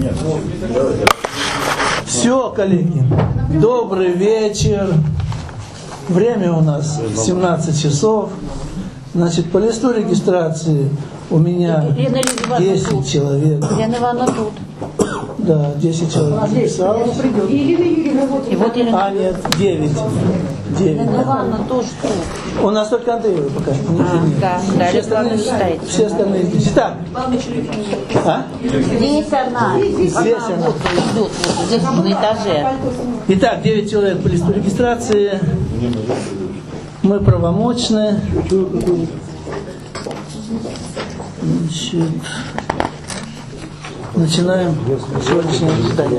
Все, коллеги, добрый вечер. Время у нас 17 часов. Значит, по листу регистрации у меня 10 человек. Елена Ивановна тут. Да, 10 человек записалось. И вот Елена... А, нет, 9. Елена Ивановна тоже тут. У нас только Андреева пока. Да, Все остальные здесь. Итак. А? Здесь она. Здесь она. Вот идет, вот здесь на этаже. Итак, 9 человек по листу регистрации. Мы правомочны. Значит, начинаем сегодняшнее заседание.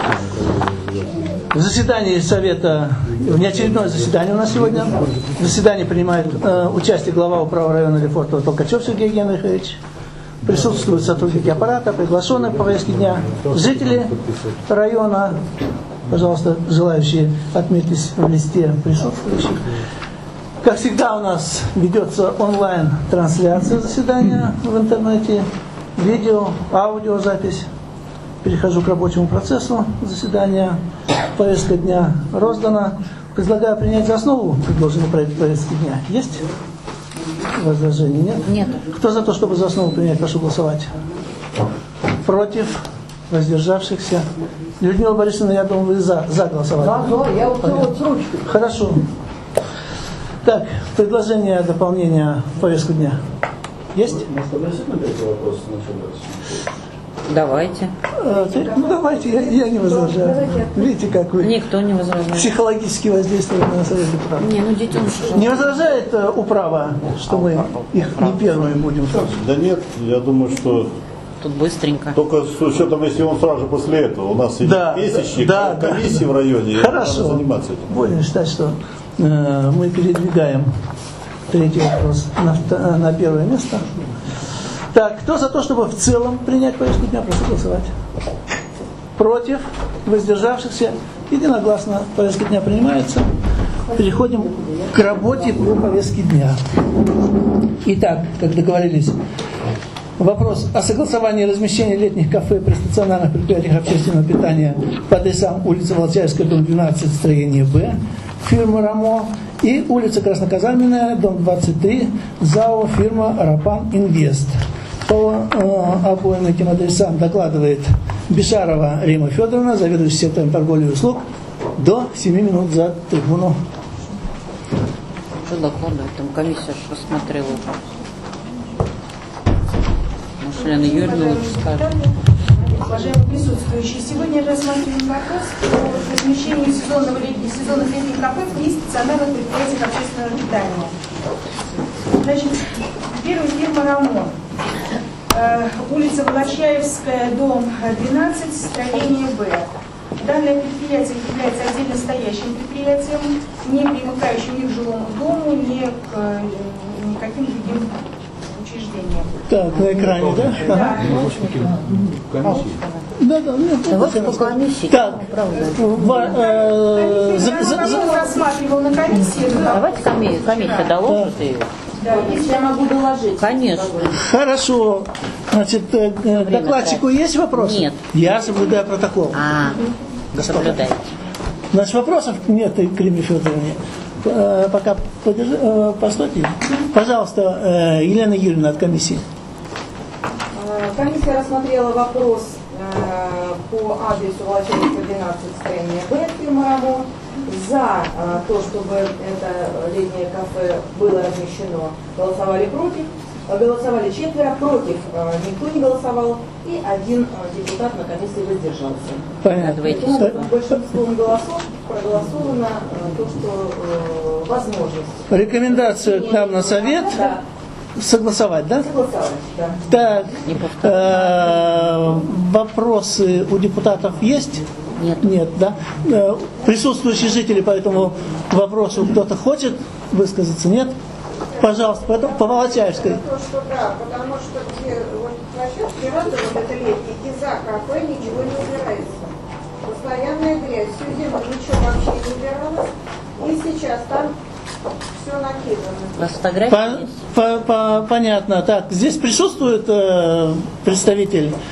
В заседании Совета, внеочередное заседание у нас сегодня. В заседании принимает участие глава управы района Лефортово Толкачев Сергей Генрихович. Присутствуют сотрудники аппарата, приглашенные по повестке дня, жители района, пожалуйста, желающие отметьтесь в листе присутствующих. Как всегда у нас ведется онлайн-трансляция заседания в интернете, видео, аудиозапись. Перехожу к рабочему процессу заседания. Повестка дня роздана. Предлагаю принять за основу предложенный проект повестки дня. Есть возражений? Нет? Нет. Кто за то, чтобы за основу принять? Прошу голосовать. Против? Воздержавшихся? Людмила Борисовна, я думаю, вы за голосовали. Да, я вот с ручкой. Хорошо. Так, предложение дополнения в повестку дня есть? Давайте. Ну давайте, я не возражаю. Видите, как вы Никто не возражает. психологически воздействуете на совет депутатов. Не, ну детеныши. Не возражает управа, что мы их не первыми будем? Да нет, я думаю, что Тут быстренько. только с учетом, если он сразу же после этого. У нас идет месячник, комиссии в районе. Хорошо. Надо заниматься этим. Будем считать, что мы передвигаем третий вопрос на первое место. Так, кто за то, чтобы в целом принять повестку дня, прошу голосовать. Против? Воздержавшихся? Единогласно повестка дня принимается. Переходим к работе по повестке дня. Итак, как договорились, вопрос о согласовании размещения летних кафе при стационарных предприятиях общественного питания по адресам улица Волочаевская, дом 12, строение Б, фирма «Рамо», и улица Красноказарменная, дом 23, ЗАО фирма «Рапан Инвест». По обоим этим адресам докладывает Бешарова Рима Федоровна, заведующая сектором торговли и услуг. До 7 минут за трибуну. Что докладывает? Там комиссия посмотрела уже. Может, Елена Юрьевна лучше скажет. Уважаемые присутствующие, сегодня рассматриваем вопрос о размещении сезонных летних кафе при стационарных предприятиях общественного питания. Значит, первая фирма «Рамо». Улица Волочаевская, дом 12, строение Б. Данное предприятие является отдельно стоящим предприятием, не примыкающим ни к жилому дому, ни к никаким другим учреждениям. Так, на экране, да? Да. Да. Давайте по комиссии. Так, Рассматривал на комиссии. Давайте комиссия доложит ее. Да, если я могу доложить. Конечно. хорошо. Значит, докладчику есть вопрос? Нет. Я соблюдаю протокол. Соблюдайте. Значит, вопросов нет к Риме Федоровне. Пока постойте. Пожалуйста, Елена Юрьевна от комиссии. Комиссия рассмотрела вопрос по адресу Волочаевская, 12, строение Б, фирма «Рамо». За то, чтобы это летнее кафе было размещено, голосовали против. Голосовали 4, против никто не голосовал, и 1 депутат на комиссии воздержался. Понятно. Большинством голосов проголосовано то, что возможность. Рекомендацию к нам на совет согласовать, да? Согласовать, да. Так, вопросы у депутатов есть? Нет. Нет, да? Присутствующие жители по этому вопросу кто-то хочет высказаться? Нет? Пожалуйста, потом по Волочаевской. Да, потому что вот насчет веранды, вот это летний, и за кафе ничего не убирается. Постоянная грязь, всю зиму ничего вообще не убиралось. И сейчас там все накидано. У вас фотографии есть? Понятно. Так, здесь присутствует представитель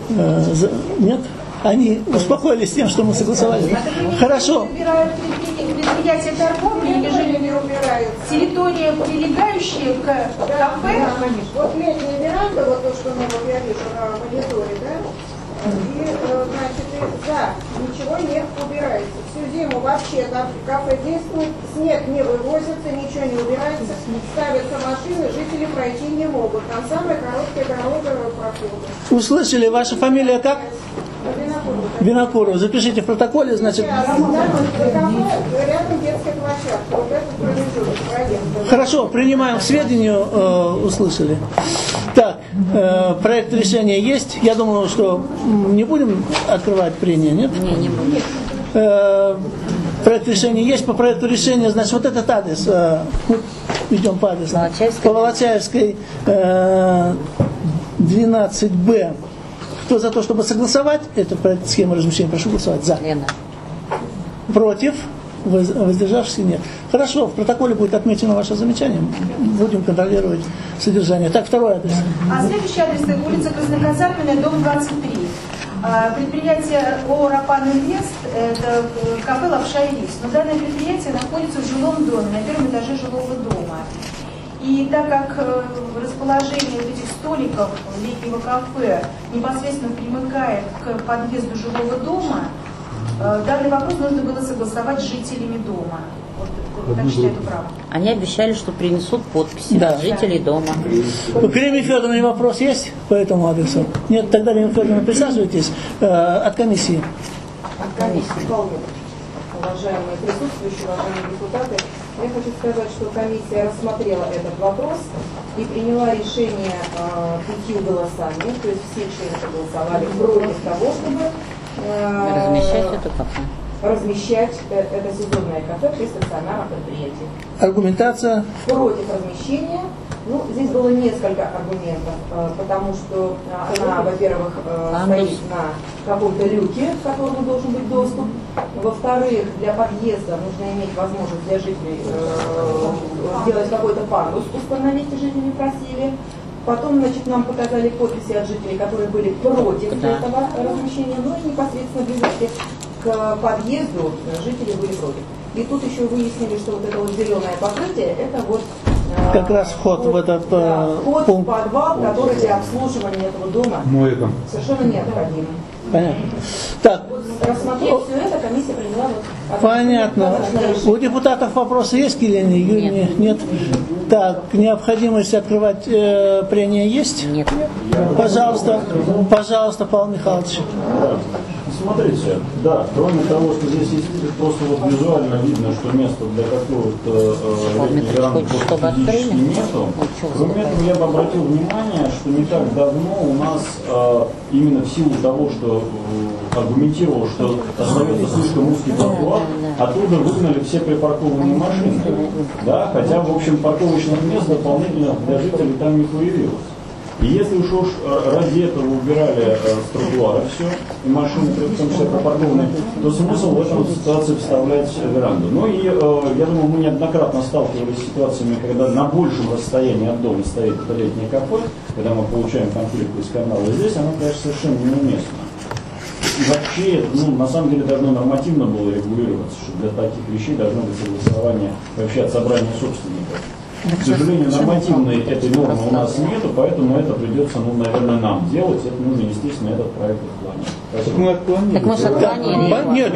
Нет? Они успокоились тем, что мы согласовали. Хорошо. Предприятие торговли или же территория, прилегающая к кафе? Вот летняя веранда, вот то, что мы я вижу на мониторе, да? И, значит, ничего не убирается. Всю зиму вообще там кафе действует, снег не вывозится, ничего не убирается, ставятся машины, жители пройти не могут. Там самая короткая дорога прохода. Услышали, ваша фамилия как? Винокуров. Запишите в протоколе, значит. Рядом детская площадка. Вот этот промежуток. Хорошо, принимаем к сведению, услышали. Так, проект решения есть. Я думаю, что не будем открывать прения, нет? Не будем. Проект решения есть. По проекту решения, значит, вот этот адрес. Мы идем по адресу. По Волочаевской 12Б. Кто за то, чтобы согласовать эту проект схему размещения, прошу голосовать. За. Лена. Против? Воздержавшихся нет. Хорошо, в протоколе будет отмечено ваше замечание. Будем контролировать содержание. Так, второй адрес. Следующий адрес – улица Красноказарменная, дом 23. Предприятие ООО «Рапан Инвест» – это кафе «Лапша и рис». Но данное предприятие находится в жилом доме, на первом этаже жилого дома. И так как расположение этих столиков летнего кафе непосредственно примыкает к подъезду жилого дома, данный вопрос нужно было согласовать с жителями дома. Вот, так считаю, это право. Они обещали, что принесут подписи жителей дома. У Кремии Федоровны вопрос есть по этому адресу? Нет, тогда, Кремия Федоровна, присаживайтесь от комиссии. От комиссии. Уважаемые присутствующие, уважаемые депутаты, я хочу сказать, что комиссия рассмотрела этот вопрос и приняла решение 5 голосами, то есть все члены проголосовали против того, чтобы размещать это сезонное кафе при стационарном предприятии. Аргументация? Против размещения. Ну, здесь было несколько аргументов, потому что она, во-первых, стоит на каком-то люке, к которому должен быть доступ. Во-вторых, для подъезда нужно иметь возможность для жителей сделать какой-то пандус, установить, жители просили. Потом, значит, нам показали подписи от жителей, которые были против этого размещения, но и непосредственно близости к подъезду жители были против. И тут еще выяснили, что вот это вот зеленое покрытие, это вот как раз вход в этот вход пункт. в подвал, который для обслуживания этого дома совершенно необходим. Понятно. Так. Рассмотрев все это, комиссия приняла вот. Понятно. У депутатов вопросы есть к Елене Юрьевне? Нет. Так, необходимость открывать прения есть? Нет. Пожалуйста, Павел Михайлович. Смотрите, да, кроме того, что здесь есть просто вот визуально видно, что места для какого-то веранды просто физически нету. Кроме этого, я бы обратил внимание, что не так давно у нас именно в силу того, что аргументировал, что остается слишком узкий тротуар, оттуда выгнали все припаркованные машины. Да, хотя, в общем, парковочных мест дополнительных для жителей там не появилось. И если уж ради этого убирали с тротуара все, и машины, в том числе припаркованные, то смысл в этом ситуации вставлять веранду. Ну и я думаю, мы неоднократно сталкивались с ситуациями, когда на большем расстоянии от дома стоит это летнее кафе, когда мы получаем конфликты из канала. И здесь оно, конечно, совершенно неуместно. И вообще, на самом деле, должно нормативно было регулироваться, что для таких вещей должно быть согласование вообще от собрания собственников. К сожалению, нормативной этой нормы у нас нету, поэтому это придется, наверное, нам делать. Это нужно, естественно, этот проект отклонить. Так мы же отклонили.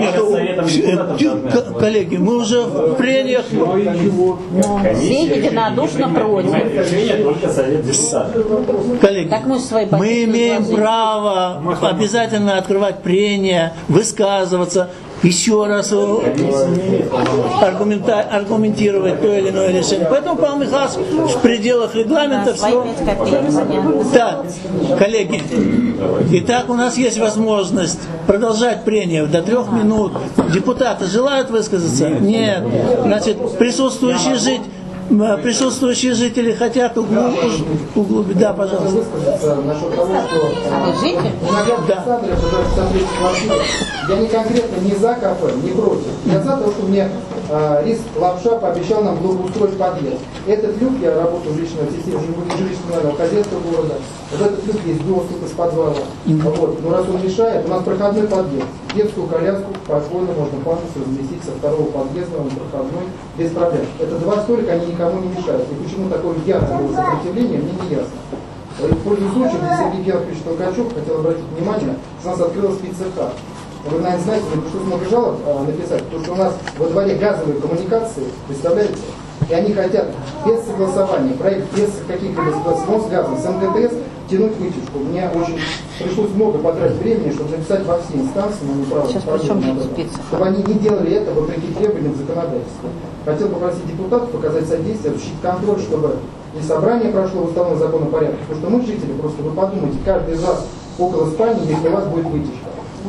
Нет, коллеги, мы уже в прениях. Все единодушно против. Решение только совет депутатов. Коллеги, мы имеем право обязательно открывать прения, высказываться. Еще раз аргументировать то или иное решение. Поэтому, Павел Михайлович, в пределах регламента все. Так, коллеги, итак, у нас есть возможность продолжать прения до 3 минут. Депутаты желают высказаться? Нет. Значит, присутствующие жители хотят углубить. Да, пожалуйста. А вы житель? Да. Я не конкретно не за кафе, не против. Я за то, что мне Риск Лапша пообещал нам благоустроить подъезд. Этот люк, я работаю в личной системе жилищно-коммунального хозяйства города, в этот люк есть доступ из подвала. Вот. Но раз он мешает, у нас проходной подъезд. Детскую коляску спокойно можно пандус разместить со второго подъезда, он проходной, без проблем. Это два столика, они никому не мешают. И почему такое яркое было сопротивление, мне не ясно. Пользуясь случаем, Сергей Георгиевич Толкачев хотел обратить внимание, что у нас открылась спеццеха. Вы, наверное, знаете, мне пришлось много жалоб написать, потому что у нас во дворе газовые коммуникации, представляете? И они хотят без согласования, проект без каких-либо согласований с газом, с МТТС тянуть вытяжку. Мне очень пришлось много потратить времени, чтобы написать во все инстанции, но не право, чтобы они не делали это вопреки требованиям законодательства. Хотел попросить депутатов показать содействие, осуществить контроль, чтобы и собрание прошло в уставном законном порядке. Потому что мы, жители, просто вы подумайте, каждый из вас около спальни, если у вас будет вытяжка.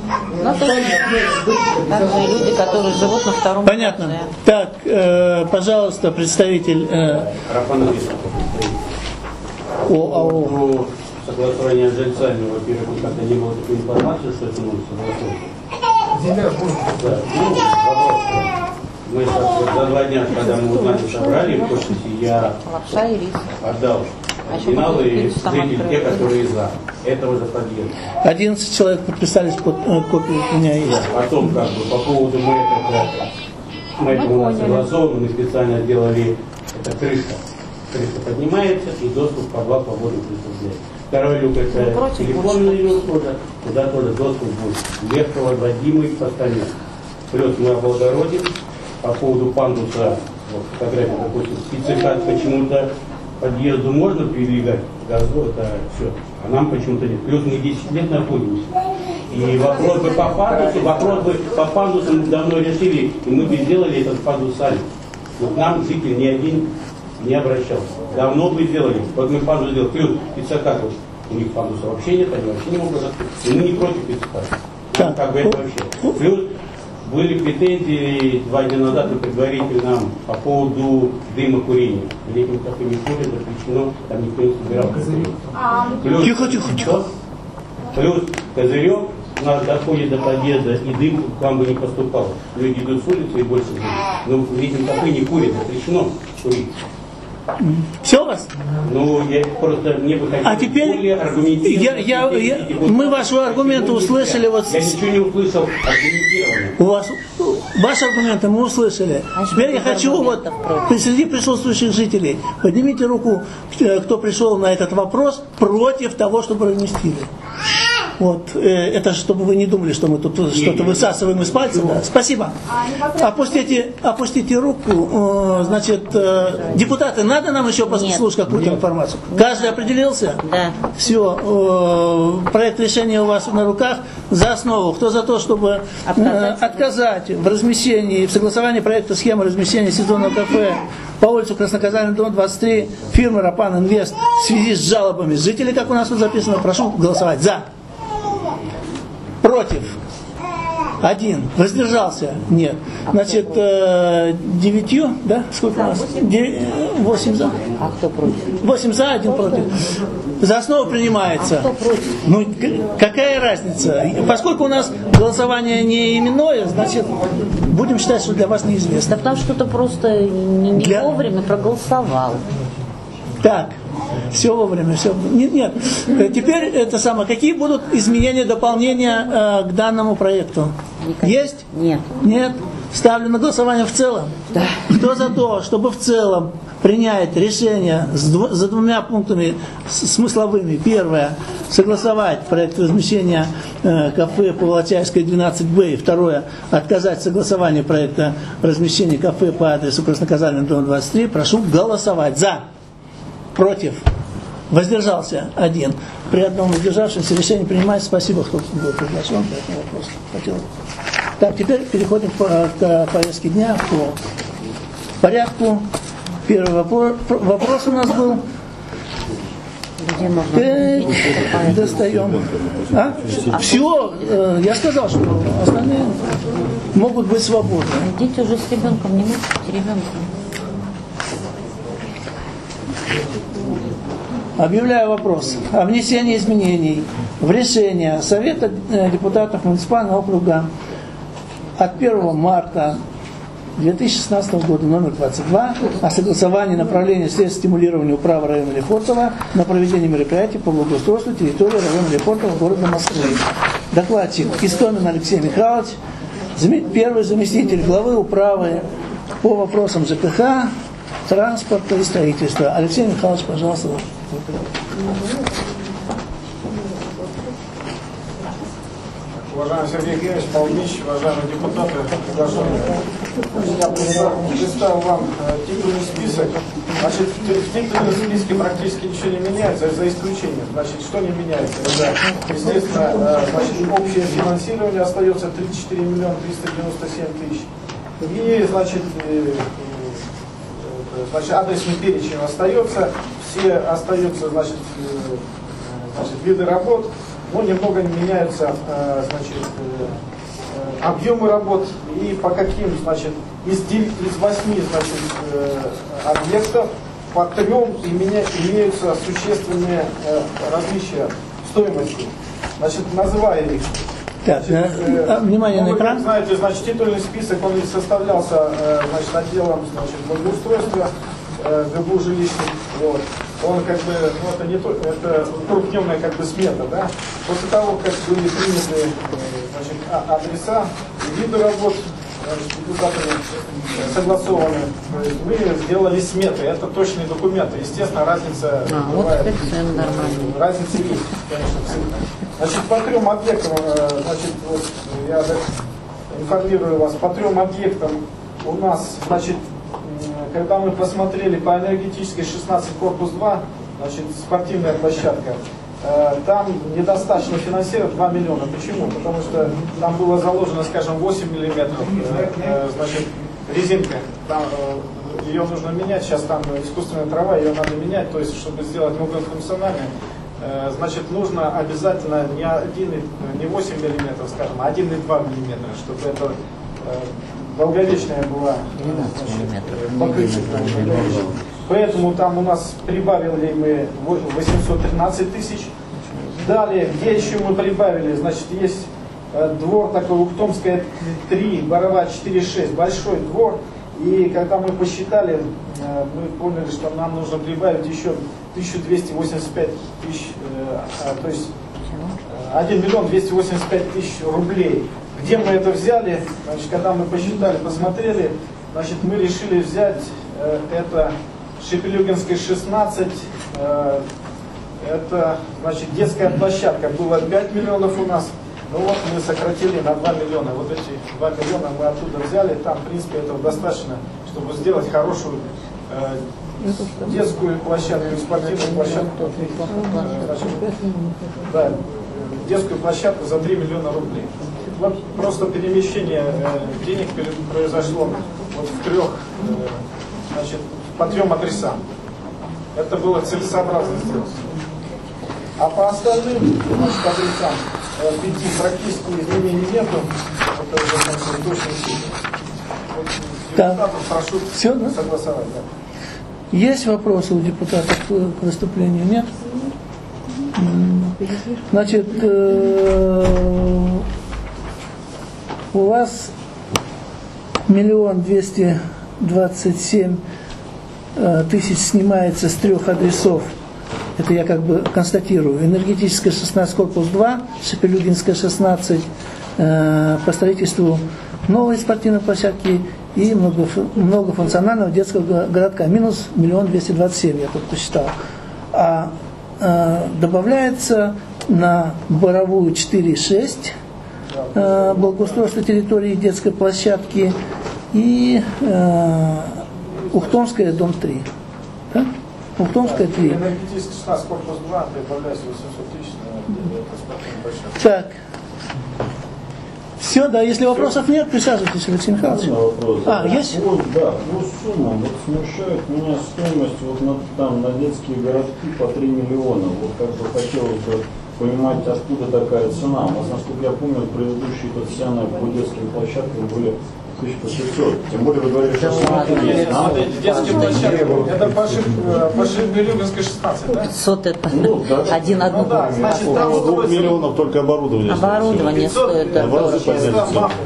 Также люди, которые живут на втором этаже. Понятно. Так, пожалуйста, представитель ОАО. Согласование с жильцами, во-первых, как-то не было такой информации, что это нужно согласовать. Земля будет. Да. Мы за 2 дня, когда мы узнали, собрали в подписи, я отдал оригиналы и зрители, те, которые за. Это уже подъезд. 11 человек подписались под копию, у меня есть. Потом, как бы, по поводу мы это у нас согласовано, мы специально делали, это крыша. Крыша поднимается и доступ по 2 подводных присутствия. Второй люк это телефонный люк тоже, туда тоже доступ будет. Легкого, водимый, постамент. Плюс мы облагородим. По поводу пандуса, вот, фотография, допустим, спецификат почему-то подъезду можно придвигать, газу, это все, а нам почему-то нет. Плюс мы 10 лет находимся. И вопрос бы по пандусу мы давно решили, и мы бы сделали этот пандус сами. Вот нам житель ни один не обращался. Давно бы сделали. Вот мы пандус сделали, плюс спецификат, вот, у них пандуса вообще нет, они вообще не могут открыть. И мы не против спецификата. Как бы это вообще. Плюс были претензии 2 дня назад предварительно нам по поводу дыма курения. В летнем кафе не курят, запрещено, там никто не собирал. Тихо. Плюс козырек у нас доходит до подъезда, и дым к вам бы не поступал. Люди идут с улицы и больше дым. Но в летнем кафе не курят, запрещено курить. Все у вас? Ну, я просто не бы хотел более аргументированно. Мы ваши аргументы услышали. Я ничего не услышал аргументированно. Ваши аргументы мы услышали. Теперь я хочу вот среди присутствующих жителей поднимите руку, кто пришел на этот вопрос против того, чтобы разместили. Вот, это чтобы вы не думали, что мы тут что-то высасываем из пальца. Да. Спасибо. Опустите руку. Значит, депутаты, надо нам еще послушать какую-то информацию? Каждый определился? Да. Все, проект решения у вас на руках. За основу. Кто за то, чтобы отказать в размещении, в согласовании проекта схемы размещения сезонного кафе по улице Красноказальный, дом 23, фирмы Рапан Инвест в связи с жалобами жителей, как у нас тут записано, прошу голосовать за. Против? 1. Воздержался? Нет. Значит, 9, да? Сколько у нас? 8 за. А кто против? 8 за, 1 против. За основу принимается. А кто против? Ну, какая разница? Поскольку у нас голосование не именное, значит, будем считать, что для вас неизвестно. Да потому что кто-то просто не вовремя проголосовал. Так. Все вовремя, все. Нет. Теперь это самое. Какие будут изменения, дополнения к данному проекту? Никаких. Есть? Нет. Нет. Ставлю на голосование в целом. Да. Кто за то, чтобы в целом принять решение за 2 пунктами смысловыми? Первое. Согласовать проект размещения кафе по Волочаевской 12Б. И второе. Отказать согласование проекта размещения кафе по адресу Красноказальный, дом 23. Прошу голосовать. За. Против. Воздержался 1. При одном воздержавшемся решение принимается. Спасибо, кто был приглашен по этому вопросу. Так, теперь переходим к повестке дня, по порядку. Первый вопрос у нас был. Где можно достаем. Все, я сказал, что остальные могут быть свободны. Идите уже с ребенком, не мучите ребенка. Объявляю вопрос о внесении изменений в решение Совета депутатов муниципального округа от 1 марта 2016 года номер 22 о согласовании направления средств стимулирования управы района Лефортово на проведение мероприятий по благоустройству территории района Лефортово города Москвы. Докладчик Истомин Алексей Михайлович, первый заместитель главы управы по вопросам ЖКХ, транспорта и строительства. Алексей Михайлович, пожалуйста. Уважаемый Сергей Евгеньевич, Павлович, уважаемые депутаты, я представил вам титульный список. Значит, в титульном списке практически ничего не меняется, за исключением. Значит, что не меняется? Это, естественно, значит, общее финансирование остается 34 миллиона 397 тысяч. И, значит, адресный перечень остается, все остаются, значит, виды работ. Но немного меняются, значит, объемы работ и по каким, значит, из 8, значит, объектов по 3 имеются существенные различия в стоимости. Значит, называя их. Так, внимание на экран. Вы знаете, значит, титульный список, он составлялся, значит, отделом, значит, благоустройства, ГБУ жилищных, вот. Он как бы, ну, это не то, это трехдневная как бы смета, да. После того, как были приняты, значит, адреса и виды работ, депутатами согласованы, мы сделали сметы. Это точные документы. Естественно, разница бывает, разница есть, конечно, в цифрах. Значит, по 3 объектам, значит, вот я информирую вас, по 3 объектам у нас, значит, когда мы посмотрели по энергетической 16 корпус 2, значит, спортивная площадка, там недостаточно финансировать 2 миллиона. Почему? Потому что там было заложено, скажем, 8 миллиметров, значит, резинка. Там, ее нужно менять, сейчас там искусственная трава, ее надо менять, то есть, чтобы сделать многофункциональной, значит, нужно обязательно не 8 миллиметров, скажем, а 1,2 миллиметра, чтобы это долговечная была, значит, покрытие. Поэтому там у нас прибавили мы 813 тысяч. Далее, где еще мы прибавили, значит, есть двор такой, Ухтомская 3, Боровая 4,6, большой двор. И когда мы посчитали, мы поняли, что нам нужно прибавить еще 1285 тысяч, то есть 1 миллион 285 тысяч рублей. Где мы это взяли? Значит, когда мы посчитали, посмотрели, значит, мы решили взять это Шепелюгинская 16, это, значит, детская площадка, было 5 миллионов у нас, ну вот мы сократили на 2 миллиона, вот эти 2 миллиона мы оттуда взяли, там, в принципе, этого достаточно, чтобы сделать хорошую детскую площадку, спортивную площадку, значит, да, детскую площадку за 3 миллиона рублей. Вот просто перемещение денег произошло вот в 3, значит, по 3 адресам. Это было целесообразно сделать. А по остальным, значит, адресам 5 практически изменений нету. Это уже, значит, точно да. Прошу все, да? согласовать. Да. Есть вопросы у депутатов к выступлению? Нет? Значит, у вас 1 227 000 снимается с 3 адресов. Это я как бы констатирую. Энергетическая 16 корпус 2, Шепелюгинская 16 по строительству новой спортивной площадки и многофункционального детского городка. Минус 1 227 000, я тут посчитал. А добавляется на Боровую 4,6 благоустройство территории детской площадки и Ухтомская, дом 3. Да? Ухтомская 3. Энергетическая 16 корпус 2, прибавляется 800 тысяч на спортивную площадку. Так. Все, да, если вопросов нет, присаживайтесь, Алексей Михайлович. Есть? Вот, да, ну сумма, вот смущает меня стоимость вот там на детские городки по 3 миллиона. Вот как бы хотелось бы понимать, откуда такая цена. У нас, насколько я помню, предыдущие цены по детским площадкам были 1500. Тем более вы говорили, что детские площадки, это по Шепелюгинской 16, да? 500 это одну. Значит, там 2 миллионов только оборудование. Оборудование стоит.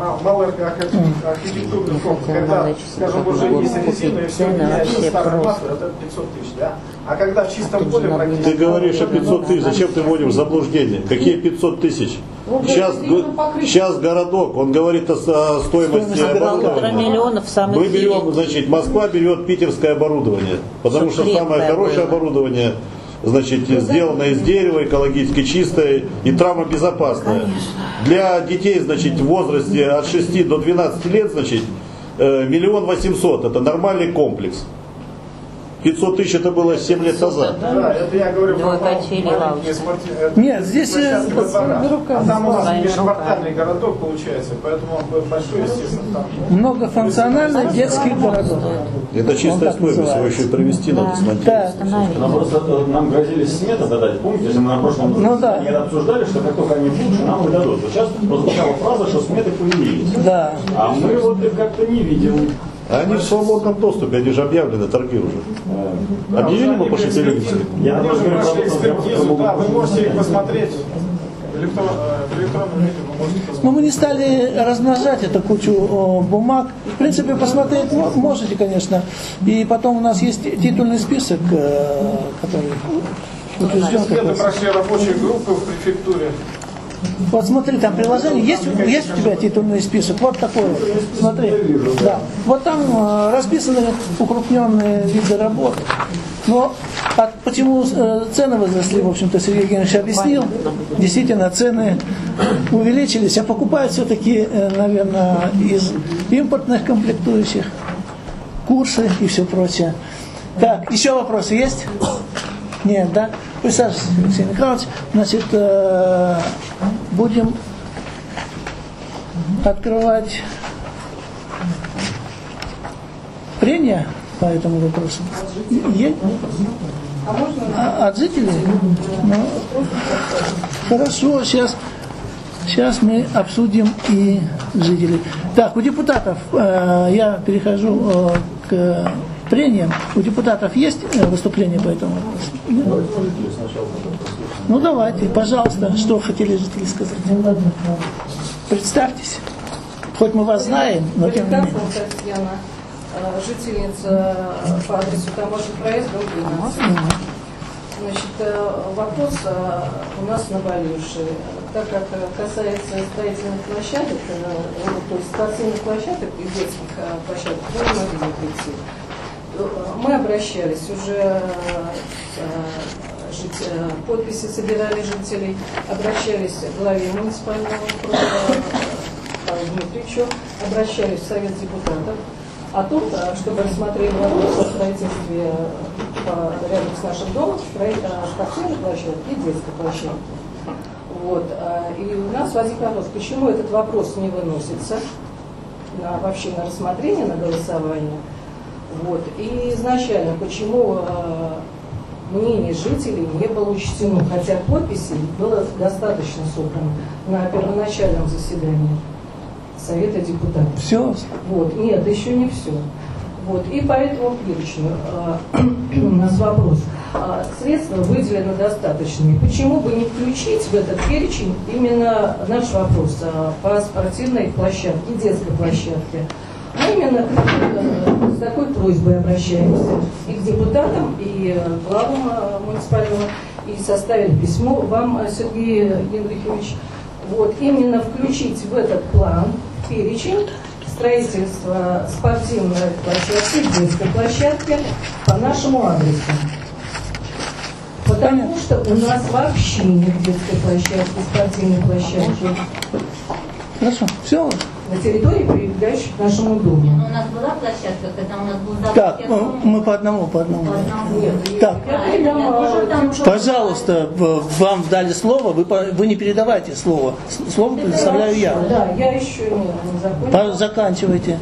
малый архитектурный фонд, когда, скажем, уже есть резина и все меняется, старая масса, это 500 тысяч, да? А когда в чистом поле практически... Ты говоришь о 500 тысяч, зачем ты вводишь в заблуждение? Какие 500 тысяч? Сейчас городок, он говорит о стоимости оборудования. Мы берем, значит, Москва берет питерское оборудование, потому что самое хорошее оборудование, значит, сделано из дерева, экологически чистое и травмобезопасное. Для детей, значит, в возрасте от 6 до 12 лет, значит, 1 800 000, это нормальный комплекс. 500 тысяч это было 7 лет назад. Да, это я говорю про маленькие спортивные. Нет, здесь а там у нас межквартальный городок получается, поэтому большой, естественно, там. Многофункциональный детский городок. Это чистая стоимость, его еще и провести надо, смонтировать. Нам грозили сметы додать, помните, если мы на прошлом обсуждали, что как только они будут, нам их дадут. Вот сейчас прозвучала фраза, что сметы появились. Да. А мы вот их как-то не видим. Они в свободном доступе, они же объявлены, торги уже. Объявили мы по шестереннице? Я просто говорю про экспертизу, да, вы можете их посмотреть. В электронном виде вы можете посмотреть. Но мы не стали размножать эту кучу бумаг. В принципе, посмотреть можете, конечно. И потом у нас есть титульный список, который утвержден. Это прошли рабочие группы в префектуре. Вот смотри, там приложение, есть у тебя титульный список, вот такой вот, смотри, да. Вот там расписаны укрупненные виды работ. Но почему цены возросли, в общем-то, Сергей Евгеньевич объяснил, действительно цены увеличились, а покупают все-таки, наверное, из импортных комплектующих, курсы и все прочее. Так, еще вопросы есть? Нет, да? Присаживайтесь, Алексей Михайлович. Значит, будем открывать прения по этому вопросу. Есть? От жителей? Ну, хорошо, сейчас мы обсудим и жителей. Так, у депутатов, я перехожу к прениям. У депутатов есть выступление по этому вопросу? Ну давайте, пожалуйста, что хотели жители сказать? Представьтесь. Хоть мы вас знаем, но тем не менее. Татьяна, жительница по адресу Таможенный проезд, дом 12. Значит, вопрос у нас наболевший. Так как касается строительных площадок, то есть спортивных площадок и детских площадок, мы не могли прийти. Мы обращались уже, подписи собирали жителей, обращались к главе муниципального округа Павлу Дмитриевичу, обращались в Совет депутатов о том, чтобы рассмотрели вопрос о строительстве рядом с нашим домом спортивной площадки и детской площадки. Вот. И у нас возник вопрос, почему этот вопрос не выносится вообще на рассмотрение, на голосование. Вот. И изначально, почему мнение жителей не было учтено, хотя подписей было достаточно собрано на первоначальном заседании Совета депутатов. Все? Вот. Нет, еще не все. Вот. И по этому перечню у нас вопрос. Средства выделены достаточными. Почему бы не включить в этот перечень именно наш вопрос по спортивной площадке, детской площадке? А именно с такой просьбой обращаемся и к депутатам, и к главам муниципального, и составили письмо вам, Сергей Генрихович, вот, именно включить в этот план перечень строительства спортивной площадки, детской площадки по нашему адресу. Потому что у нас вообще нет детской площадки, спортивной площадки. Хорошо, все. На территории, прилегающей к нашему дому. Но у нас была площадка, когда у нас был завод. Так, мы по одному. Нет, так, пожалуйста, вам дали слово, вы не передавайте слово. Слово предоставляю я. Да, я еще не закончила. Заканчивайте.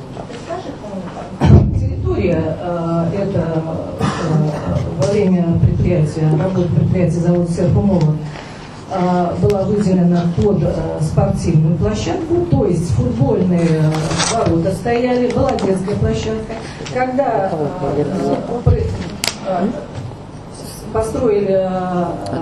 Территория это во время работы предприятия завода Серпумова была выделена под спортивную площадку, то есть футбольные ворота стояли, была детская площадка. Когда построили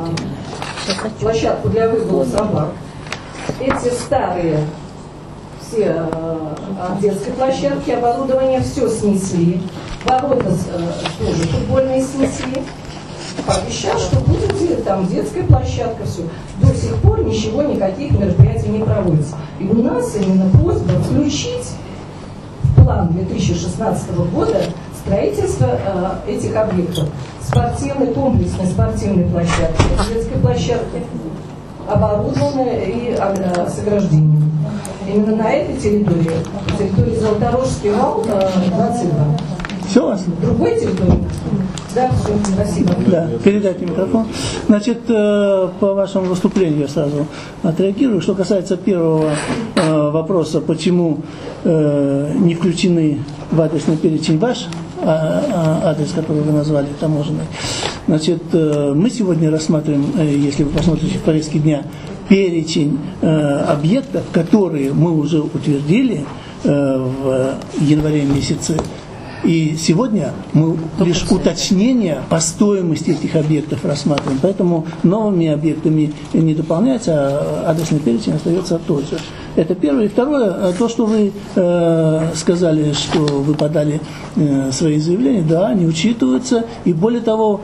площадку для выгула собак, эти старые все детской площадки, оборудование все снесли, ворота тоже футбольные снесли. Пообещал, что будет там детская площадка, все. До сих пор никаких мероприятий не проводится. И у нас именно просьба включить в план 2016 года строительство этих объектов. Спортивной, комплексной спортивной площадки, детской площадки, оборудованные и с ограждением. Именно на этой территории Золоторожский вал 22. Все у вас? Другой территории? Да, все, спасибо. Да, передайте микрофон. Значит, по вашему выступлению я сразу отреагирую. Что касается первого вопроса, почему не включены в адресный перечень ваш адрес, который вы назвали, таможенный. Значит, мы сегодня рассматриваем, если вы посмотрите в повестке дня, перечень объектов, которые мы уже утвердили в январе месяце. И сегодня мы лишь уточнение по стоимости этих объектов рассматриваем. Поэтому новыми объектами не дополняется, а адресный перечень остается тот же. Это первое. И второе, то, что вы сказали, что вы подали свои заявления, да, они учитываются. И более того,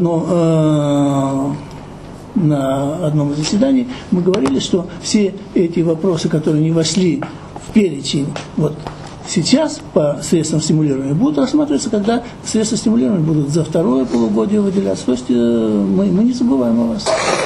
на одном из заседаний мы говорили, что все эти вопросы, которые не вошли в перечень, сейчас по средствам стимулирования будут рассматриваться, когда средства стимулирования будут за второе полугодие выделяться. То есть мы не забываем о вас.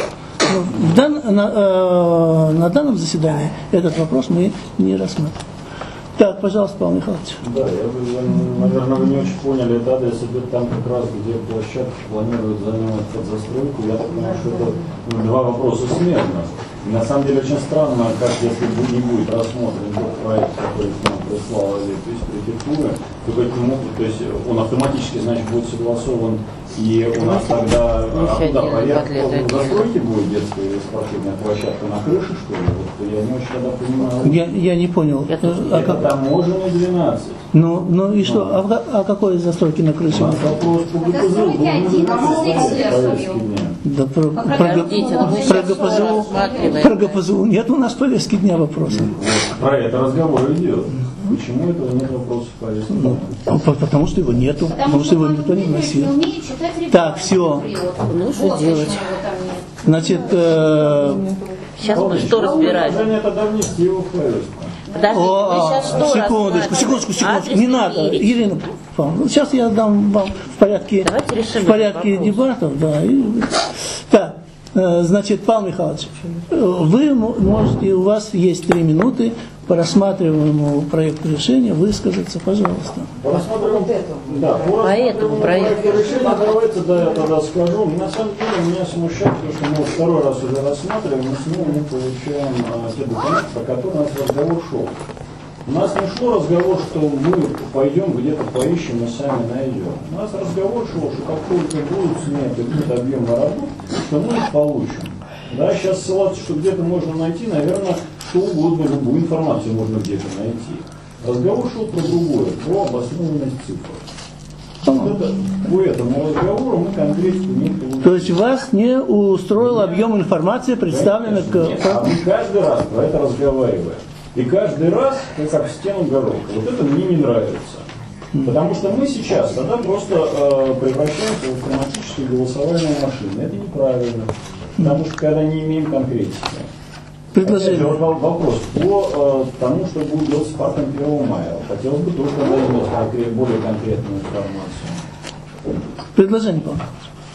На данном заседании этот вопрос мы не рассматриваем. Так, пожалуйста, Павел Михайлович. Да, наверное, вы не очень поняли, это адрес идет там как раз, где площадка планирует занимать под застройку. Я так понимаю, что это два вопроса смежных. И на самом деле очень странно, как если не будет рассмотрен тот проект, который к нам прислала префектура, то есть он автоматически, значит, будет согласован, и у нас тогда порядок застройки будет детская спортивная площадка на крыше, что ли? Я не очень тогда понимаю. Я не понял. Это таможенный 12. Ну и что? А какой застройки на крыше? Вопрос по ГПЗУ. Да, про ГПЗУ нет у нас в повестке дня вопроса. Про это разговор идет. Почему этого нет вопросов в повестке дня? Потому что его нету. Потому что его никто не вносил. Так, все. Ну, что делать? Значит, сейчас мы что разбираем? Тогда внести его в повестку. Подождите, секундочку, не надо, Ирина Павловна. Сейчас я дам вам в порядке дебатов. Да, так, значит, Павел Михайлович, вы можете, у вас есть 3 минуты по рассматриваемому проекту решения высказаться, пожалуйста. По этому проекту решения, давайте, я тогда скажу. На самом деле меня смущает, потому что мы второй раз уже рассматриваем, и снова мы получаем те документы, про которые у нас разговор шел. У нас не шло разговор, что мы пойдем где-то поищем и сами найдем. У нас разговор шел, что как только будут сняты какие-то объемы работ, что мы их получим. Да, сейчас ссылаться, что где-то можно найти, наверное, что угодно, любую информацию можно где-то найти. Разговор шел про другое, про обоснованность цифр. По этому разговору мы конкретно не получили. То есть вас не устроил объем информации, представленный к... Нет, а мы каждый раз про это разговариваем. И каждый раз, как в стену горох. Вот это мне не нравится. Потому что мы сейчас тогда просто превращаемся в автоматические голосовальные машины. Это неправильно. Потому что когда не имеем конкретики. Предложение. Вопрос по тому, что будет делать с парком 1 мая. Хотелось бы только иметь более конкретную информацию. Предложение, Павел.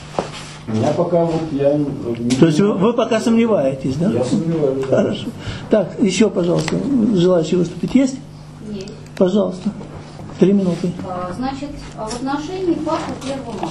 Я пока То есть вы пока сомневаетесь, да? Я сомневаюсь. Да. Хорошо. Так, еще, пожалуйста, желающие выступить есть? Есть. Пожалуйста. 3 минуты. Значит, в отношении парка 1 мая.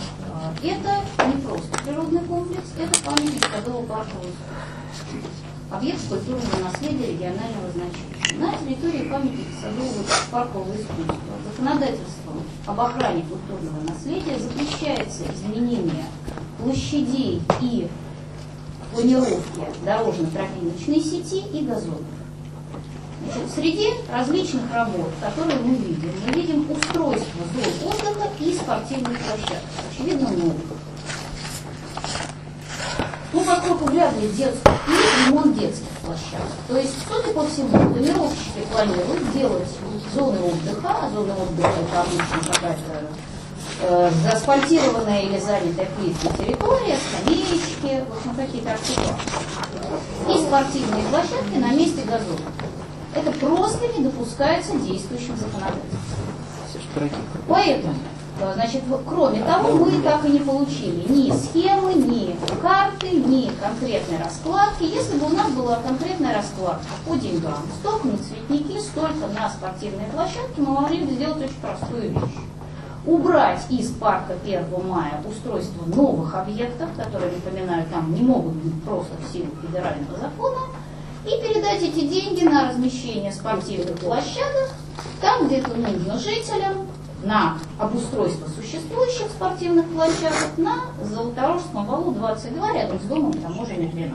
Это не просто природный комплекс, это памятник садово-паркового искусства. Объект культурного наследия регионального значения. На территории памятника садово-паркового искусства законодательством об охране культурного наследия запрещается изменение площадей и планировки дорожно-тропиночной сети и газонов. Значит, среди различных работ, которые мы видим устройство зон отдыха и спортивных площадок. Очевидно, новых. Поскольку вряд ли ремонт детских площадок. То есть, судя по всему, планировщики планируют делать зоны отдыха, а зоны отдыха это обычно какая-то заасфальтированная или занятая плиткой территория, скамеечки, в общем, какие-то артефакты. И спортивные площадки на месте газона. Это просто не допускается действующим законодательством. Поэтому, значит, кроме того, мы так и не получили ни схемы, ни карты, ни конкретной раскладки. Если бы у нас была конкретная раскладка по деньгам, столько на цветники, столько на спортивные площадки, мы могли бы сделать очень простую вещь. Убрать из парка 1 мая устройство новых объектов, которые, напоминаю, там не могут быть просто в силу федерального закона, и передать эти деньги на размещение спортивных площадок там, где это нужно жителям, на обустройство существующих спортивных площадок на Золоторожском валу 22 рядом с домом таможенной 12.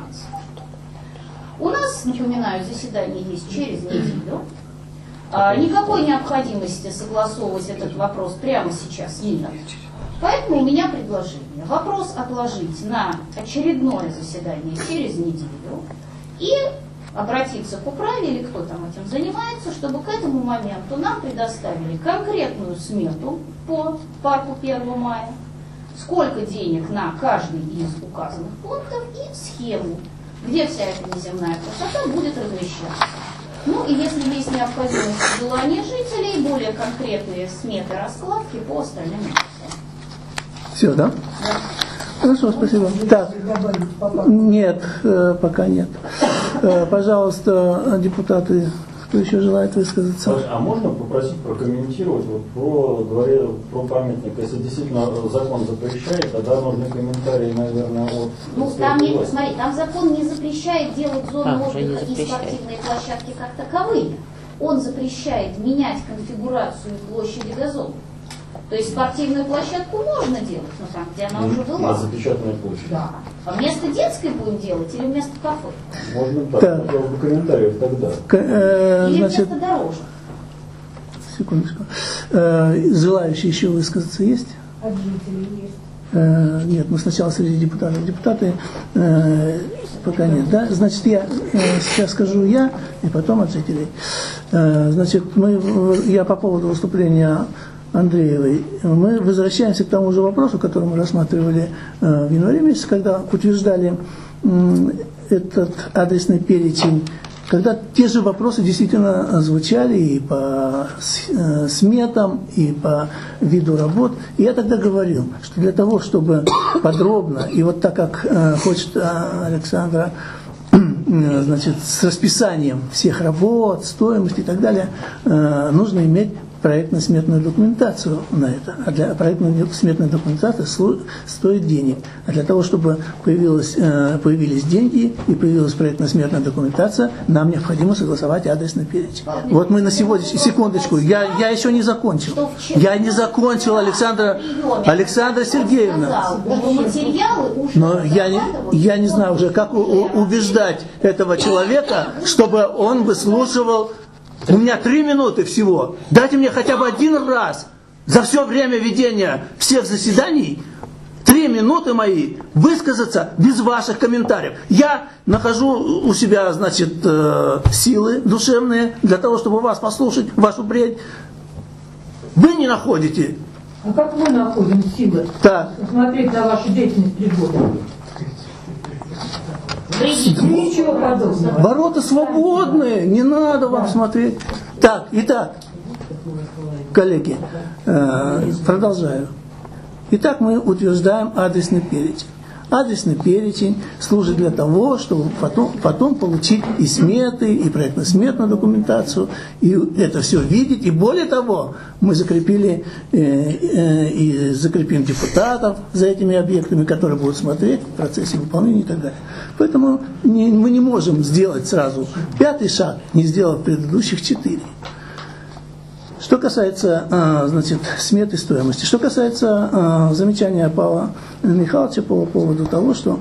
У нас, напоминаю, заседание есть через неделю. Никакой необходимости согласовывать этот вопрос прямо сейчас нет. Поэтому у меня предложение. Вопрос отложить на очередное заседание через неделю и обратиться к управе или кто там этим занимается, чтобы к этому моменту нам предоставили конкретную смету по парку 1 мая, сколько денег на каждый из указанных пунктов и схему, где вся эта неземная красота будет размещаться. Ну и если есть необходимость и желание жителей, более конкретные сметы раскладки по остальным вопросам. Все, да? Да. Хорошо, спасибо. Так, нет, пока нет. Пожалуйста, депутаты, кто еще желает высказаться? А можно попросить прокомментировать про памятник? Если действительно закон запрещает, тогда нужны комментарии, наверное, от... Ну, там, смотри, там закон не запрещает делать зоны отдыха и спортивные площадки как таковые. Он запрещает менять конфигурацию площади газона. То есть спортивную площадку можно делать, но там, где она уже была. На запечатанной площади. Да. А вместо детской будем делать или вместо кафе? Можно так, хотел бы комментариев тогда. Или значит, вместо дорожек. Секундочку. Желающие еще высказаться есть? От жителей есть. Нет, мы сначала среди депутатов. Депутаты пока нет. Да? Значит, я сейчас скажу я, и потом от жителей. Значит, я по поводу выступления Андреевой, мы возвращаемся к тому же вопросу, который мы рассматривали в январе месяце, когда утверждали этот адресный перечень, когда те же вопросы действительно звучали и по сметам, и по виду работ. И я тогда говорил, что для того, чтобы подробно, и вот так как хочет Александра, значит, с расписанием всех работ, стоимости и так далее, нужно иметь проектно-сметную документацию на это. А для проектно-сметной документации стоит денег. А для того, чтобы появились деньги и появилась проектно-сметная документация, нам необходимо согласовать адресный перечень. Вот мы на сегодняшний... Секундочку, я еще не закончил. Я не закончил, Александра Сергеевна. Но я не знаю уже, как убеждать этого человека, чтобы он выслушивал. У меня 3 минуты всего. Дайте мне хотя бы один раз за все время ведения всех заседаний 3 минуты мои высказаться без ваших комментариев. Я нахожу у себя, значит, силы душевные для того, чтобы вас послушать, вашу бред. Вы не находите. А как мы находим силы? Так. Смотреть на вашу деятельность 3 года. Ничего подобного. Ворота свободные, не надо вам смотреть. Так, итак, коллеги, продолжаю. Итак, мы утверждаем адресный перечень. Адресный перечень служит для того, чтобы потом получить и сметы, и проектно-сметную документацию, и это все видеть. И более того, мы закрепили и закрепим депутатов за этими объектами, которые будут смотреть в процессе выполнения и так далее. Поэтому мы не можем сделать сразу 5-й шаг, не сделав предыдущих 4. Что касается, значит, сметы стоимости, что касается замечания Павла Михайловича по поводу того, что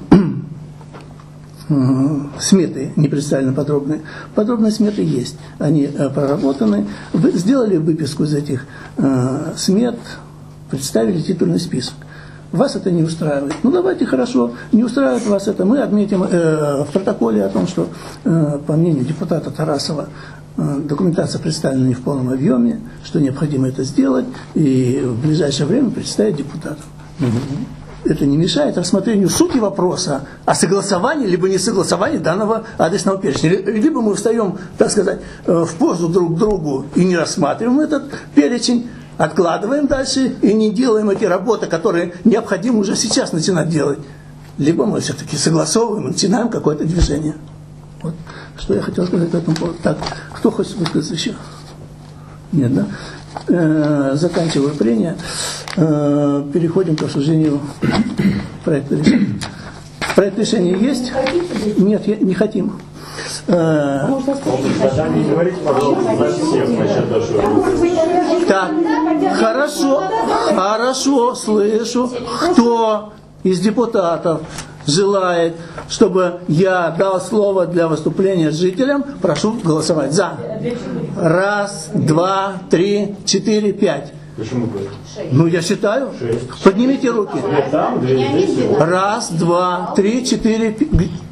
сметы не представлены подробные. Подробные сметы есть, они проработаны. Сделали выписку из этих смет, представили титульный список. Вас это не устраивает. Ну давайте, хорошо, не устраивает вас это. Мы отметим в протоколе о том, что, по мнению депутата Тарасова, документация представлена не в полном объеме, что необходимо это сделать, и в ближайшее время представить депутатам. Это не мешает рассмотрению сути вопроса о согласовании либо несогласовании данного адресного перечня. Либо мы встаем, так сказать, в позу друг к другу и не рассматриваем этот перечень, откладываем дальше и не делаем эти работы, которые необходимо уже сейчас начинать делать. Либо мы все-таки согласовываем, начинаем какое-то движение. Вот что я хотел сказать по этому поводу. Так, кто хочет высказаться еще? Нет, да? Заканчиваю прения. Переходим к обсуждению проекта решения. Проект решения есть? Нет, не хотим. Тогда не говорите, пожалуйста, за всех насчет нашего. Так, хорошо, слышу. Кто из депутатов желает, чтобы я дал слово для выступления жителям, прошу голосовать за. 1, 2, 3, 4, 5. Почему 5? Ну, я считаю. 6. Поднимите руки. 1, 2, 3, 4, 5.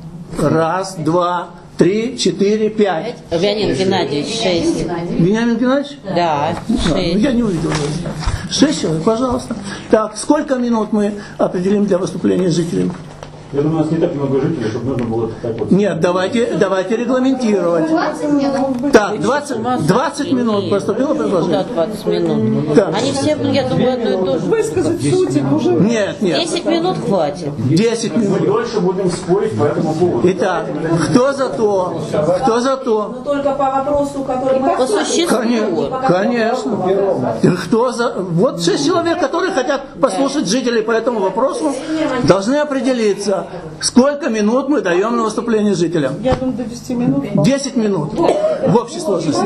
1, 2, 3, 4, 5. Вениамин Геннадьевич, 6. Вениамин Геннадьевич? Да, 6. Я не увидел. 6 человек, пожалуйста. Так, сколько минут мы определим для выступления жителей? Я думаю, у нас не так много жителей, чтобы нужно было так вот... Нет, давайте регламентировать. 20 минут. Так, 20 минут поступило предложение. 20 минут. Так. Они все, я думаю, одно и то же. Высказать суть уже. Нет. 10 минут хватит. 10 Мы минут. дольше будем спорить по этому поводу. Итак, кто за то? Но только по вопросу, который мы... По существу. Конечно. Кто за... Вот 6 человек, которые хотят послушать жителей по этому вопросу, должны определиться, сколько минут мы даем на выступление жителям. Я думаю, до 10 минут. 10 минут в общей сложности.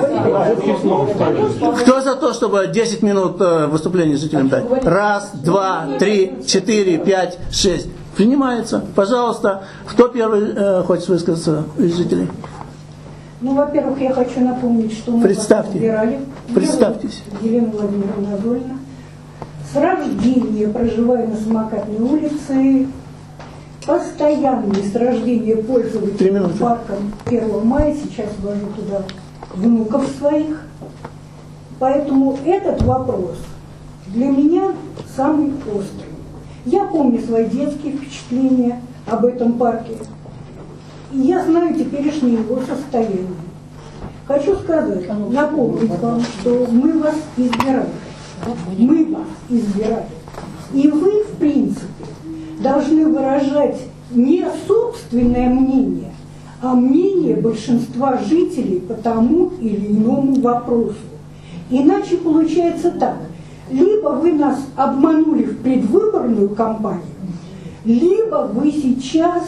Кто за то, чтобы 10 минут выступления жителям дать? 1, 2, 3, 4, 5, 6. Принимается. Пожалуйста, кто первый хочет высказаться из жителей? Ну, во-первых, я хочу напомнить, что мы Представьтесь. Представьтесь. Елена Владимировна Адольна. С рождения проживаю на Самокатной улице. Постоянный с рождения пользователь парком 1 мая. Сейчас вожу туда внуков своих. Поэтому этот вопрос для меня самый острый. Я помню свои детские впечатления об этом парке. И я знаю теперешнее его состояние. Хочу сказать, напомнить вам, что мы вас избирали. Мы вас избирали. И вы, в принципе, должны выражать не собственное мнение, а мнение большинства жителей по тому или иному вопросу. Иначе получается так. Либо вы нас обманули в предвыборную кампанию, либо вы сейчас